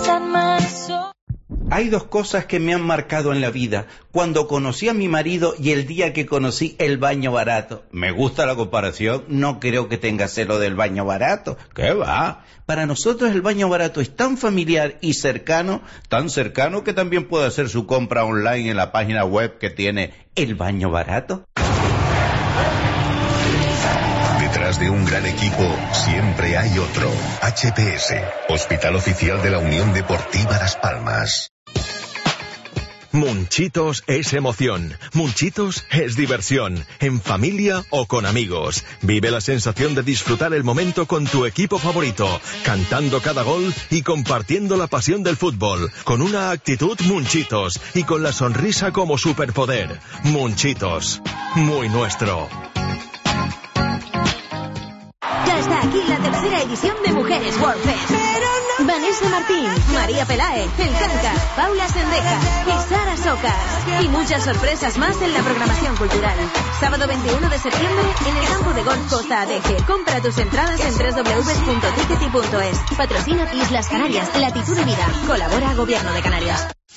Hay dos cosas que me han marcado en la vida. Cuando conocí a mi marido y el día que conocí el baño barato. Me gusta la comparación, no creo que tenga celo del baño barato. ¿Qué va? Para nosotros el baño barato es tan familiar y cercano, tan cercano que también puede hacer su compra online en la página web que tiene el baño barato. Detrás de un gran equipo siempre hay otro. HPS, Hospital Oficial de la Unión Deportiva Las Palmas. Munchitos es emoción, Munchitos es diversión, en familia o con amigos. Vive la sensación de disfrutar el momento con tu equipo favorito, cantando cada gol y compartiendo la pasión del fútbol, con una actitud Munchitos y con la sonrisa como superpoder. Munchitos, muy nuestro. Ya está aquí la tercera edición de Mujeres World Fest. Vanessa Martín, María Pelae, El Canca, Paula Sendeja y Sara Socas. Y muchas sorpresas más en la programación cultural. Sábado 21 de septiembre en el campo de golf Costa Adeje. Compra tus entradas en www.tickety.es. Patrocina Islas Canarias, Latitud y Vida. Colabora Gobierno de Canarias.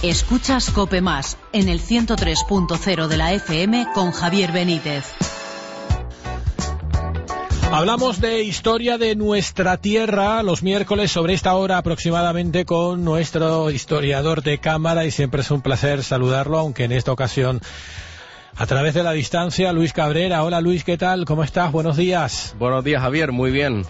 Escuchas COPE Más en el 103.0 de la FM con Javier Benítez. Hablamos de historia de nuestra tierra los miércoles sobre esta hora aproximadamente con nuestro historiador de cámara y siempre es un placer saludarlo, aunque en esta ocasión a través de la distancia, Luis Cabrera. Hola Luis, ¿qué tal? ¿Cómo estás? Buenos días. Buenos días, Javier, muy bien.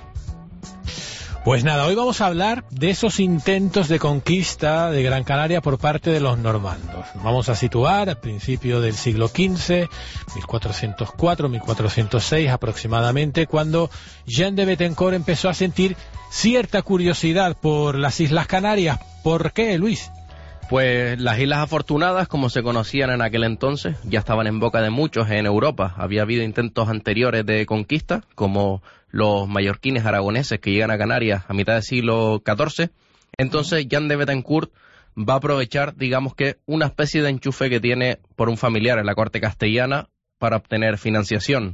Pues nada, hoy vamos a hablar de esos intentos de conquista de Gran Canaria por parte de los normandos. Vamos a situar al principio del siglo XV, 1404, 1406 aproximadamente, cuando Jean de Bethencourt empezó a sentir cierta curiosidad por las Islas Canarias. ¿Por qué, Luis? Pues las Islas Afortunadas, como se conocían en aquel entonces, ya estaban en boca de muchos en Europa. Había habido intentos anteriores de conquista, como los mallorquines aragoneses que llegan a Canarias a mitad del siglo XIV. Entonces, Jean de Bethencourt va a aprovechar, digamos que, una especie de enchufe que tiene por un familiar en la corte castellana para obtener financiación.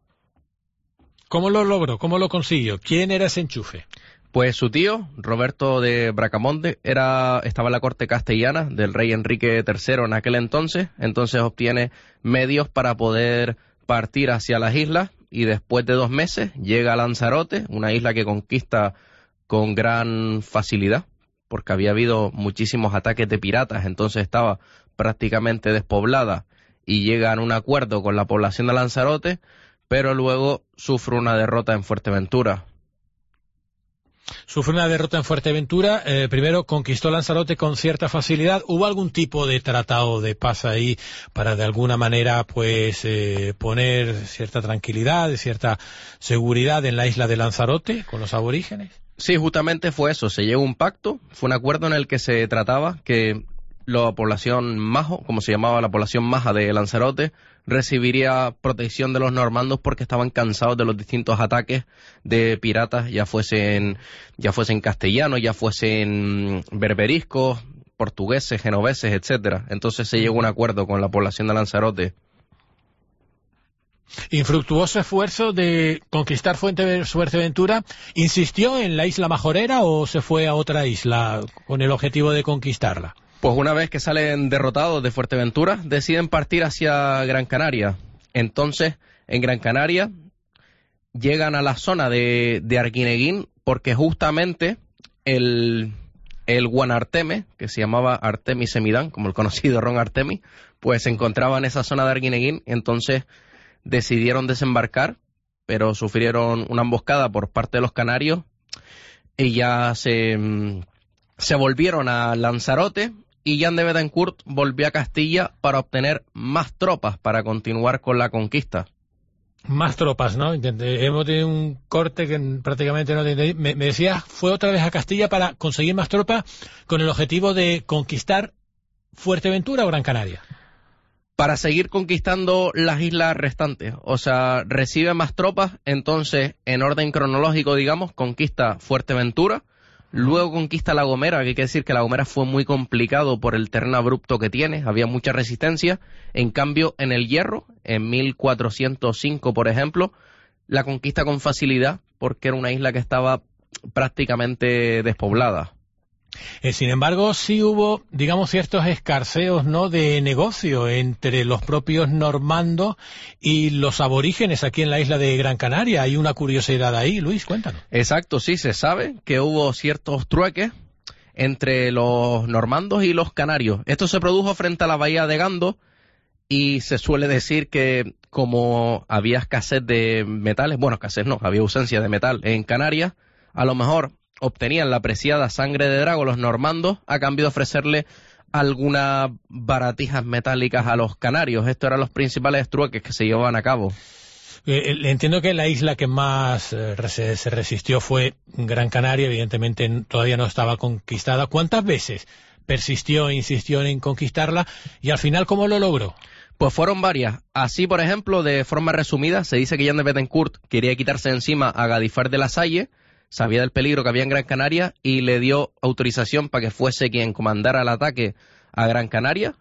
¿Cómo lo logró? ¿Cómo lo consiguió? ¿Quién era ese enchufe? Pues su tío, Roberto de Bracamonte, estaba en la corte castellana del rey Enrique III en aquel entonces obtiene medios para poder partir hacia las islas y después de 2 meses llega a Lanzarote, una isla que conquista con gran facilidad, porque había habido muchísimos ataques de piratas, entonces estaba prácticamente despoblada y llega a un acuerdo con la población de Lanzarote, pero luego sufre una derrota en Fuerteventura. Sufre una derrota en Fuerteventura, primero conquistó Lanzarote con cierta facilidad. ¿Hubo algún tipo de tratado de paz ahí para de alguna manera pues poner cierta tranquilidad, cierta seguridad en la isla de Lanzarote con los aborígenes? Sí, justamente fue eso, se llegó a un pacto, fue un acuerdo en el que se trataba que la población majo, como se llamaba la población maja de Lanzarote, recibiría protección de los normandos porque estaban cansados de los distintos ataques de piratas, ya fuesen castellanos, ya fuesen berberiscos, portugueses, genoveses, etcétera. Entonces se llegó a un acuerdo con la población de Lanzarote. Infructuoso esfuerzo de conquistar Fuerteventura, ¿insistió en la isla Majorera o se fue a otra isla con el objetivo de conquistarla? Pues una vez que salen derrotados de Fuerteventura, deciden partir hacia Gran Canaria. Entonces, en Gran Canaria, llegan a la zona de Arguineguín, porque justamente el Guanarteme, que se llamaba Artemis Semidán, como el conocido Ron Artemis, pues se encontraba en esa zona de Arguineguín, entonces decidieron desembarcar, pero sufrieron una emboscada por parte de los canarios, y ya se volvieron a Lanzarote, y Jean de Bethencourt volvió a Castilla para obtener más tropas para continuar con la conquista. Más tropas, ¿no? Hemos tenido un corte que prácticamente no entendí. Me decías, fue otra vez a Castilla para conseguir más tropas con el objetivo de conquistar Fuerteventura o Gran Canaria. Para seguir conquistando las islas restantes. O sea, recibe más tropas, entonces, en orden cronológico, digamos, conquista Fuerteventura. Luego conquista La Gomera, que hay que decir que La Gomera fue muy complicado por el terreno abrupto que tiene, había mucha resistencia. En cambio, en el Hierro, en 1405, por ejemplo, la conquista con facilidad, porque era una isla que estaba prácticamente despoblada. Sin embargo, sí hubo, digamos, ciertos escarceos, ¿no?, de negocio entre los propios normandos y los aborígenes aquí en la isla de Gran Canaria. Hay una curiosidad ahí, Luis, cuéntanos. Exacto, sí, se sabe que hubo ciertos trueques entre los normandos y los canarios. Esto se produjo frente a la bahía de Gando y se suele decir que como había escasez de metales, bueno, escasez no, había ausencia de metal en Canarias, a lo mejor obtenían la preciada sangre de drago los normandos a cambio de ofrecerle algunas baratijas metálicas a los canarios. Estos eran los principales trueques que se llevaban a cabo. Entiendo que la isla que más se resistió fue Gran Canaria, evidentemente todavía no estaba conquistada. ¿Cuántas veces persistió e insistió en conquistarla y al final cómo lo logró? Pues fueron varias. Así, por ejemplo, de forma resumida, se dice que Jean de Bethencourt quería quitarse encima a Gadifar de la Salle, sabía del peligro que había en Gran Canaria y le dio autorización para que fuese quien comandara el ataque a Gran Canaria.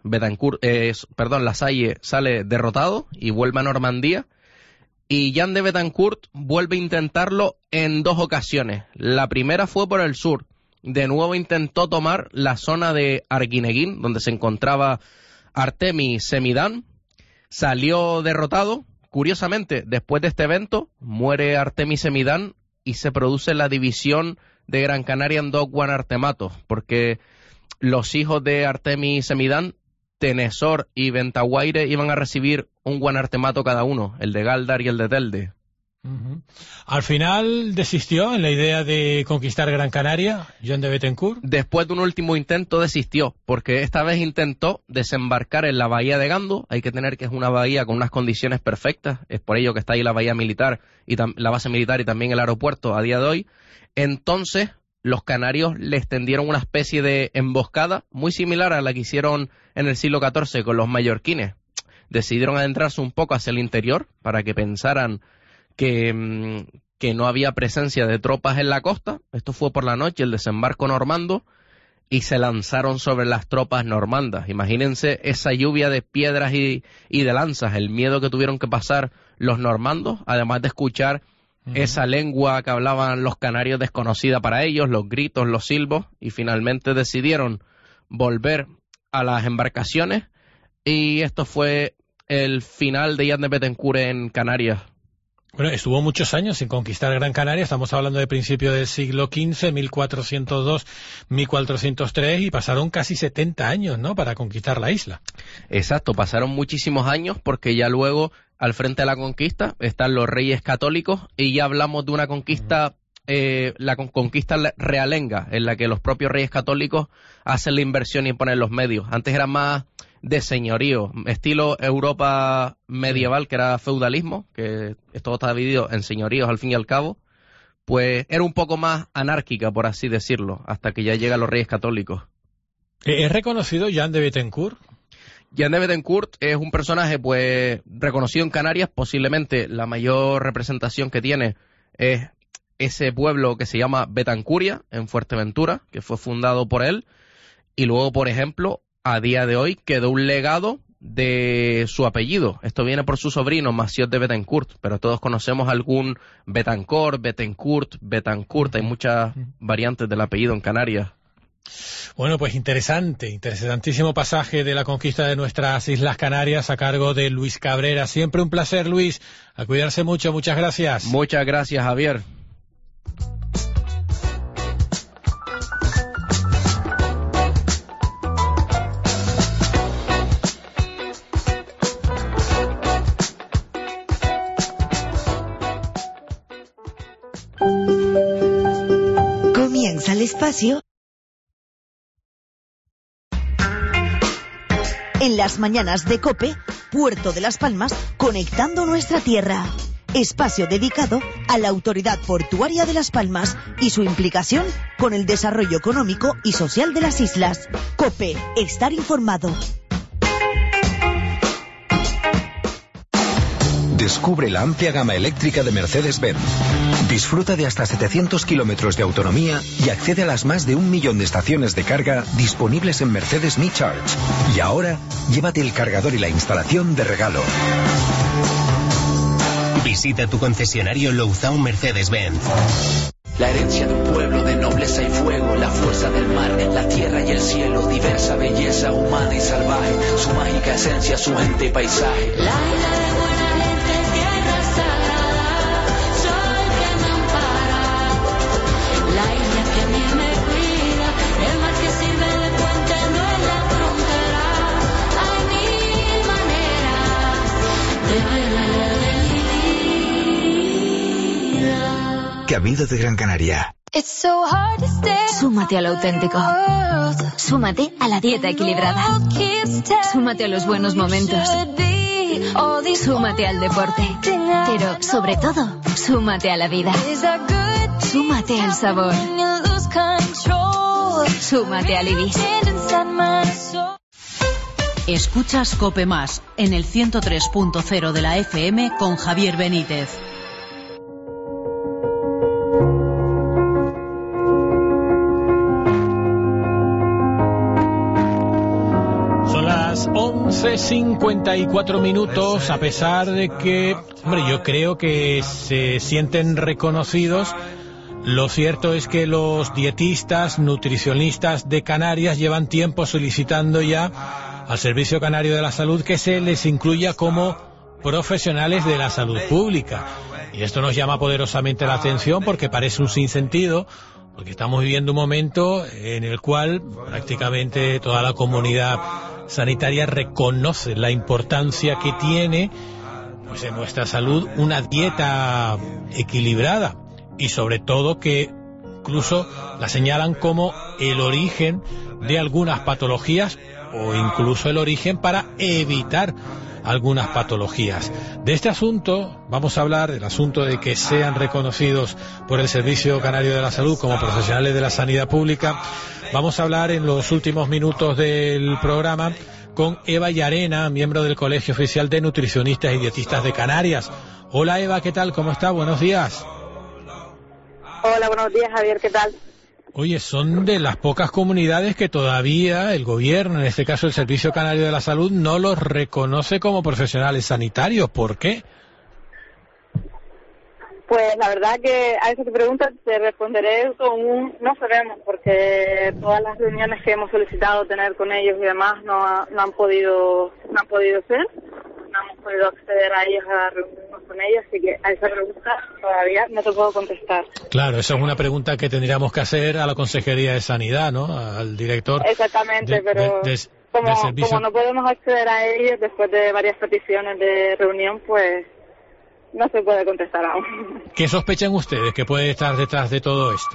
La Salle sale derrotado y vuelve a Normandía. Y Jean de Bethencourt vuelve a intentarlo en 2 ocasiones. La primera fue por el sur, de nuevo intentó tomar la zona de Arguineguín, donde se encontraba Artemi Semidán. Salió derrotado. Curiosamente, después de este evento, muere Artemi Semidán y se produce la división de Gran Canaria en dos guanartematos, porque los hijos de Artemi Semidán, Tenesor y Ventaguaire, iban a recibir un guanartemato cada uno, el de Galdar y el de Telde. Al final desistió en la idea de conquistar Gran Canaria, John de Bethencourt. Después de un último intento desistió, porque esta vez intentó desembarcar en la bahía de Gando. Hay que tener que es una bahía con unas condiciones perfectas, es por ello que está ahí la bahía militar y la base militar y también el aeropuerto a día de hoy. Entonces los canarios le extendieron una especie de emboscada muy similar a la que hicieron en el siglo XIV con los mallorquines. Decidieron adentrarse un poco hacia el interior para que pensaran que no había presencia de tropas en la costa. Esto fue por la noche, el desembarco normando, y se lanzaron sobre las tropas normandas. Imagínense esa lluvia de piedras y de lanzas, el miedo que tuvieron que pasar los normandos, además de escuchar esa lengua que hablaban los canarios desconocida para ellos, los gritos, los silbos, y finalmente decidieron volver a las embarcaciones, y esto fue el final de Jan de Bethencourt en Canarias. Bueno, estuvo muchos años sin conquistar Gran Canaria, estamos hablando de principio del siglo XV, 1402, 1403, y pasaron casi 70 años, ¿no?, para conquistar la isla. Exacto, pasaron muchísimos años, porque ya luego, al frente de la conquista, están los reyes católicos, y ya hablamos de una conquista, la conquista realenga, en la que los propios reyes católicos hacen la inversión y ponen los medios. Antes era más de señorío, estilo Europa medieval, que era feudalismo, que todo estaba dividido en señoríos al fin y al cabo. Pues era un poco más anárquica, por así decirlo, hasta que ya llegan los reyes católicos. ¿Es reconocido Jan de Bethencourt? Jan de Bethencourt es un personaje pues reconocido en Canarias. Posiblemente la mayor representación que tiene es ese pueblo que se llama Betancuria, en Fuerteventura, que fue fundado por él. Y luego, por ejemplo, a día de hoy quedó un legado de su apellido. Esto viene por su sobrino, Maciot de Bethencourt, pero todos conocemos algún Betancourt, Betancourt. Hay muchas variantes del apellido en Canarias. Bueno, pues interesantísimo pasaje de la conquista de nuestras Islas Canarias a cargo de Luis Cabrera. Siempre un placer, Luis. A cuidarse mucho, muchas gracias. Muchas gracias, Javier. Comienza el espacio en las mañanas de COPE, Puerto de Las Palmas, conectando nuestra tierra. Espacio dedicado a la Autoridad Portuaria de Las Palmas y su implicación con el desarrollo económico y social de las islas. COPE, estar informado. Descubre la amplia gama eléctrica de Mercedes-Benz. Disfruta de hasta 700 kilómetros de autonomía y accede a las más de 1 millón de estaciones de carga disponibles en Mercedes Me Charge. Y ahora, llévate el cargador y la instalación de regalo. Visita tu concesionario Louzao Mercedes-Benz. La herencia de un pueblo de nobleza y fuego, la fuerza del mar, la tierra y el cielo, diversa belleza humana y salvaje, su mágica esencia, su gente y paisaje. La isla de buena gente, tierra sagrada, sol que me ampara, la isla que a mí me cuida, el mar que sirve de puente no es la frontera, hay mil maneras de ver la Cabildo de Gran Canaria. Súmate a lo auténtico. Súmate a la dieta equilibrada. Súmate a los buenos momentos. Súmate al deporte. Pero, sobre todo, súmate a la vida. Súmate al sabor. Súmate al Ibis. Escuchas COPE Más en el 103.0 de la FM con Javier Benítez. Son las 11:54, a pesar de que, hombre, yo creo que se sienten reconocidos Lo cierto es que los dietistas, nutricionistas de Canarias llevan tiempo solicitando ya al Servicio Canario de la Salud que se les incluya como profesionales de la salud pública. Y esto nos llama poderosamente la atención porque parece un sinsentido, porque estamos viviendo un momento en el cual prácticamente toda la comunidad sanitaria reconoce la importancia que tiene, pues, en nuestra salud una dieta equilibrada, y sobre todo que incluso la señalan como el origen de algunas patologías o incluso el origen para evitar algunas patologías. De este asunto vamos a hablar, del asunto de que sean reconocidos por el Servicio Canario de la Salud como profesionales de la sanidad pública. Vamos a hablar en los últimos minutos del programa con Eva Llarena, miembro del Colegio Oficial de Nutricionistas y Dietistas de Canarias. Hola Eva, ¿qué tal? ¿Cómo está? Buenos días. Hola, buenos días, Javier, ¿qué tal? Oye, son de las pocas comunidades que todavía el gobierno, en este caso el Servicio Canario de la Salud, no los reconoce como profesionales sanitarios. ¿Por qué? Pues la verdad que a eso que preguntas te responderé con un no sabemos, porque todas las reuniones que hemos solicitado tener con ellos y demás no han podido ser. No hemos podido acceder a ellos, a reunirnos con ellos, así que a esa pregunta todavía no te puedo contestar. Claro, esa es una pregunta que tendríamos que hacer a la Consejería de Sanidad, ¿no? Al director. Exactamente, pero como no podemos acceder a ellos después de varias peticiones de reunión, pues no se puede contestar aún. ¿Qué sospechan ustedes que puede estar detrás de todo esto?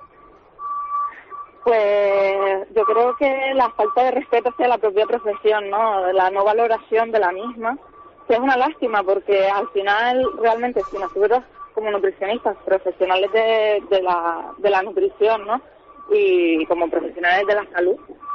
Pues yo creo que la falta de respeto hacia la propia profesión, ¿no? La no valoración de la misma, que es una lástima porque al final realmente si nosotros como nutricionistas, profesionales de la nutrición, ¿no? Y como profesionales de la salud,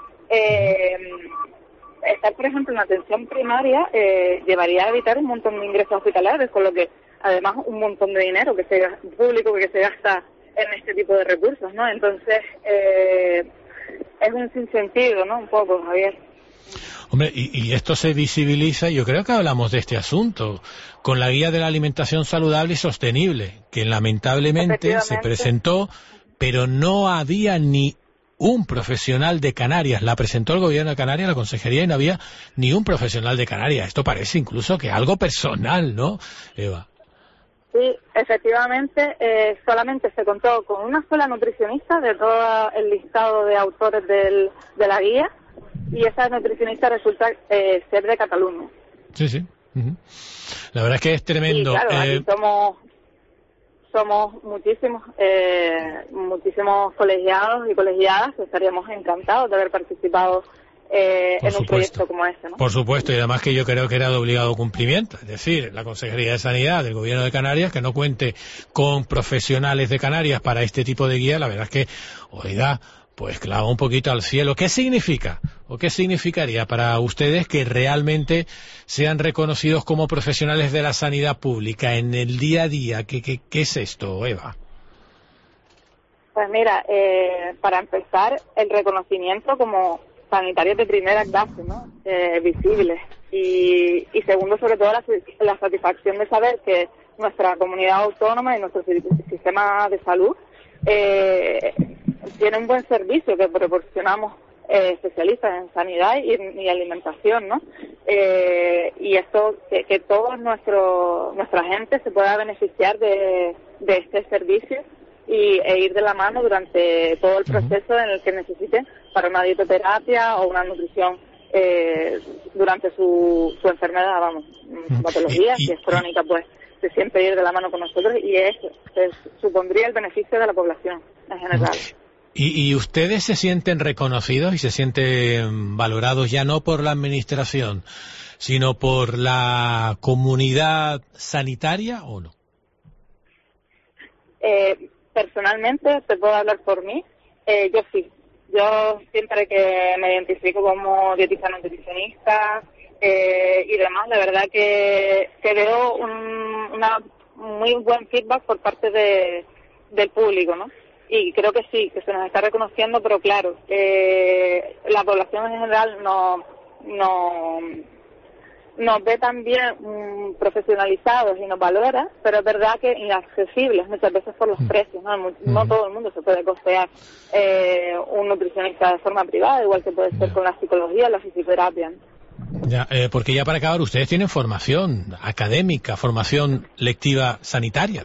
estar por ejemplo en atención primaria llevaría a evitar un montón de ingresos hospitalarios, con lo que además un montón de dinero público que se gasta en este tipo de recursos, ¿no? Entonces, es un sinsentido, ¿no? Un poco, Javier. Hombre, y esto se visibiliza, yo creo que hablamos de este asunto, con la Guía de la Alimentación Saludable y Sostenible, que lamentablemente se presentó, pero no había ni un profesional de Canarias. La presentó el Gobierno de Canarias, la Consejería, y no había ni un profesional de Canarias. Esto parece incluso que algo personal, ¿no, Eva? Sí, efectivamente, solamente se contó con una sola nutricionista de todo el listado de autores de la guía, y esa nutricionista resulta ser de Cataluña. Sí, sí. Uh-huh. La verdad es que es tremendo. Y claro, aquí somos muchísimos colegiados y colegiadas que estaríamos encantados de haber participado en un proyecto como este, ¿no? Por supuesto, y además que yo creo que era de obligado cumplimiento, es decir, la Consejería de Sanidad del Gobierno de Canarias, que no cuente con profesionales de Canarias para este tipo de guía, la verdad es que, oiga, pues clava un poquito al cielo. ¿Qué significa o qué significaría para ustedes que realmente sean reconocidos como profesionales de la sanidad pública en el día a día? ¿Qué es esto, Eva? Pues mira, para empezar, el reconocimiento como sanitarios de primera clase, ¿no? Visibles. Y segundo, sobre todo, la satisfacción de saber que nuestra comunidad autónoma y nuestro sistema de salud tiene un buen servicio que proporcionamos especialistas en sanidad y alimentación, ¿no? Y esto, que toda nuestra gente se pueda beneficiar de este servicio e ir de la mano durante todo el proceso en el que necesiten para una dietoterapia o una nutrición durante su enfermedad, su patología, si es crónica, pues se siempre ir de la mano con nosotros, y eso supondría el beneficio de la población en general. ¿Y ustedes se sienten reconocidos y se sienten valorados ya no por la administración, sino por la comunidad sanitaria o no? Personalmente, te puedo hablar por mí, yo sí. Yo siempre que me identifico como dietista nutricionista y demás, la verdad que veo un muy buen feedback por parte del público, ¿no? Y creo que sí, que se nos está reconociendo, pero claro, la población en general no nos ve también profesionalizados y nos valora, pero es verdad que inaccesibles muchas veces por los precios, ¿no? No todo el mundo se puede costear un nutricionista de forma privada, igual que puede ser con la psicología o la fisioterapia. Ya, porque ya para acabar, ustedes tienen formación académica, formación lectiva sanitaria.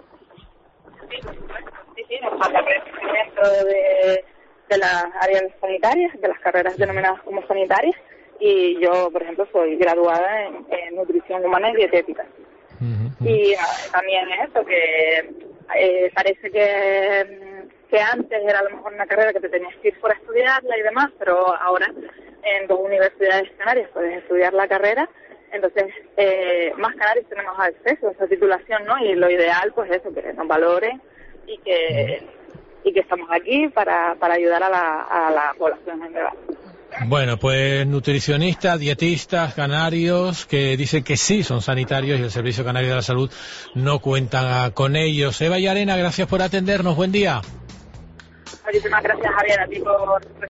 Sí, nos falta conocimiento de las áreas sanitarias, de las carreras denominadas como sanitarias, y yo, por ejemplo, soy graduada en nutrición humana y dietética. Y también es eso, que parece que antes era a lo mejor una carrera que te tenías que ir por estudiarla y demás, pero ahora en 2 universidades canarias puedes estudiar la carrera, entonces más canarios tenemos acceso a esa titulación, ¿no? Y lo ideal, pues eso, que nos valoren y que estamos aquí para ayudar a la población en general. Bueno, pues nutricionistas, dietistas, canarios, que dicen que sí son sanitarios y el Servicio Canario de la Salud no cuenta con ellos. Eva y Arena, gracias por atendernos. Buen día. Muchísimas gracias, Javier, a ti por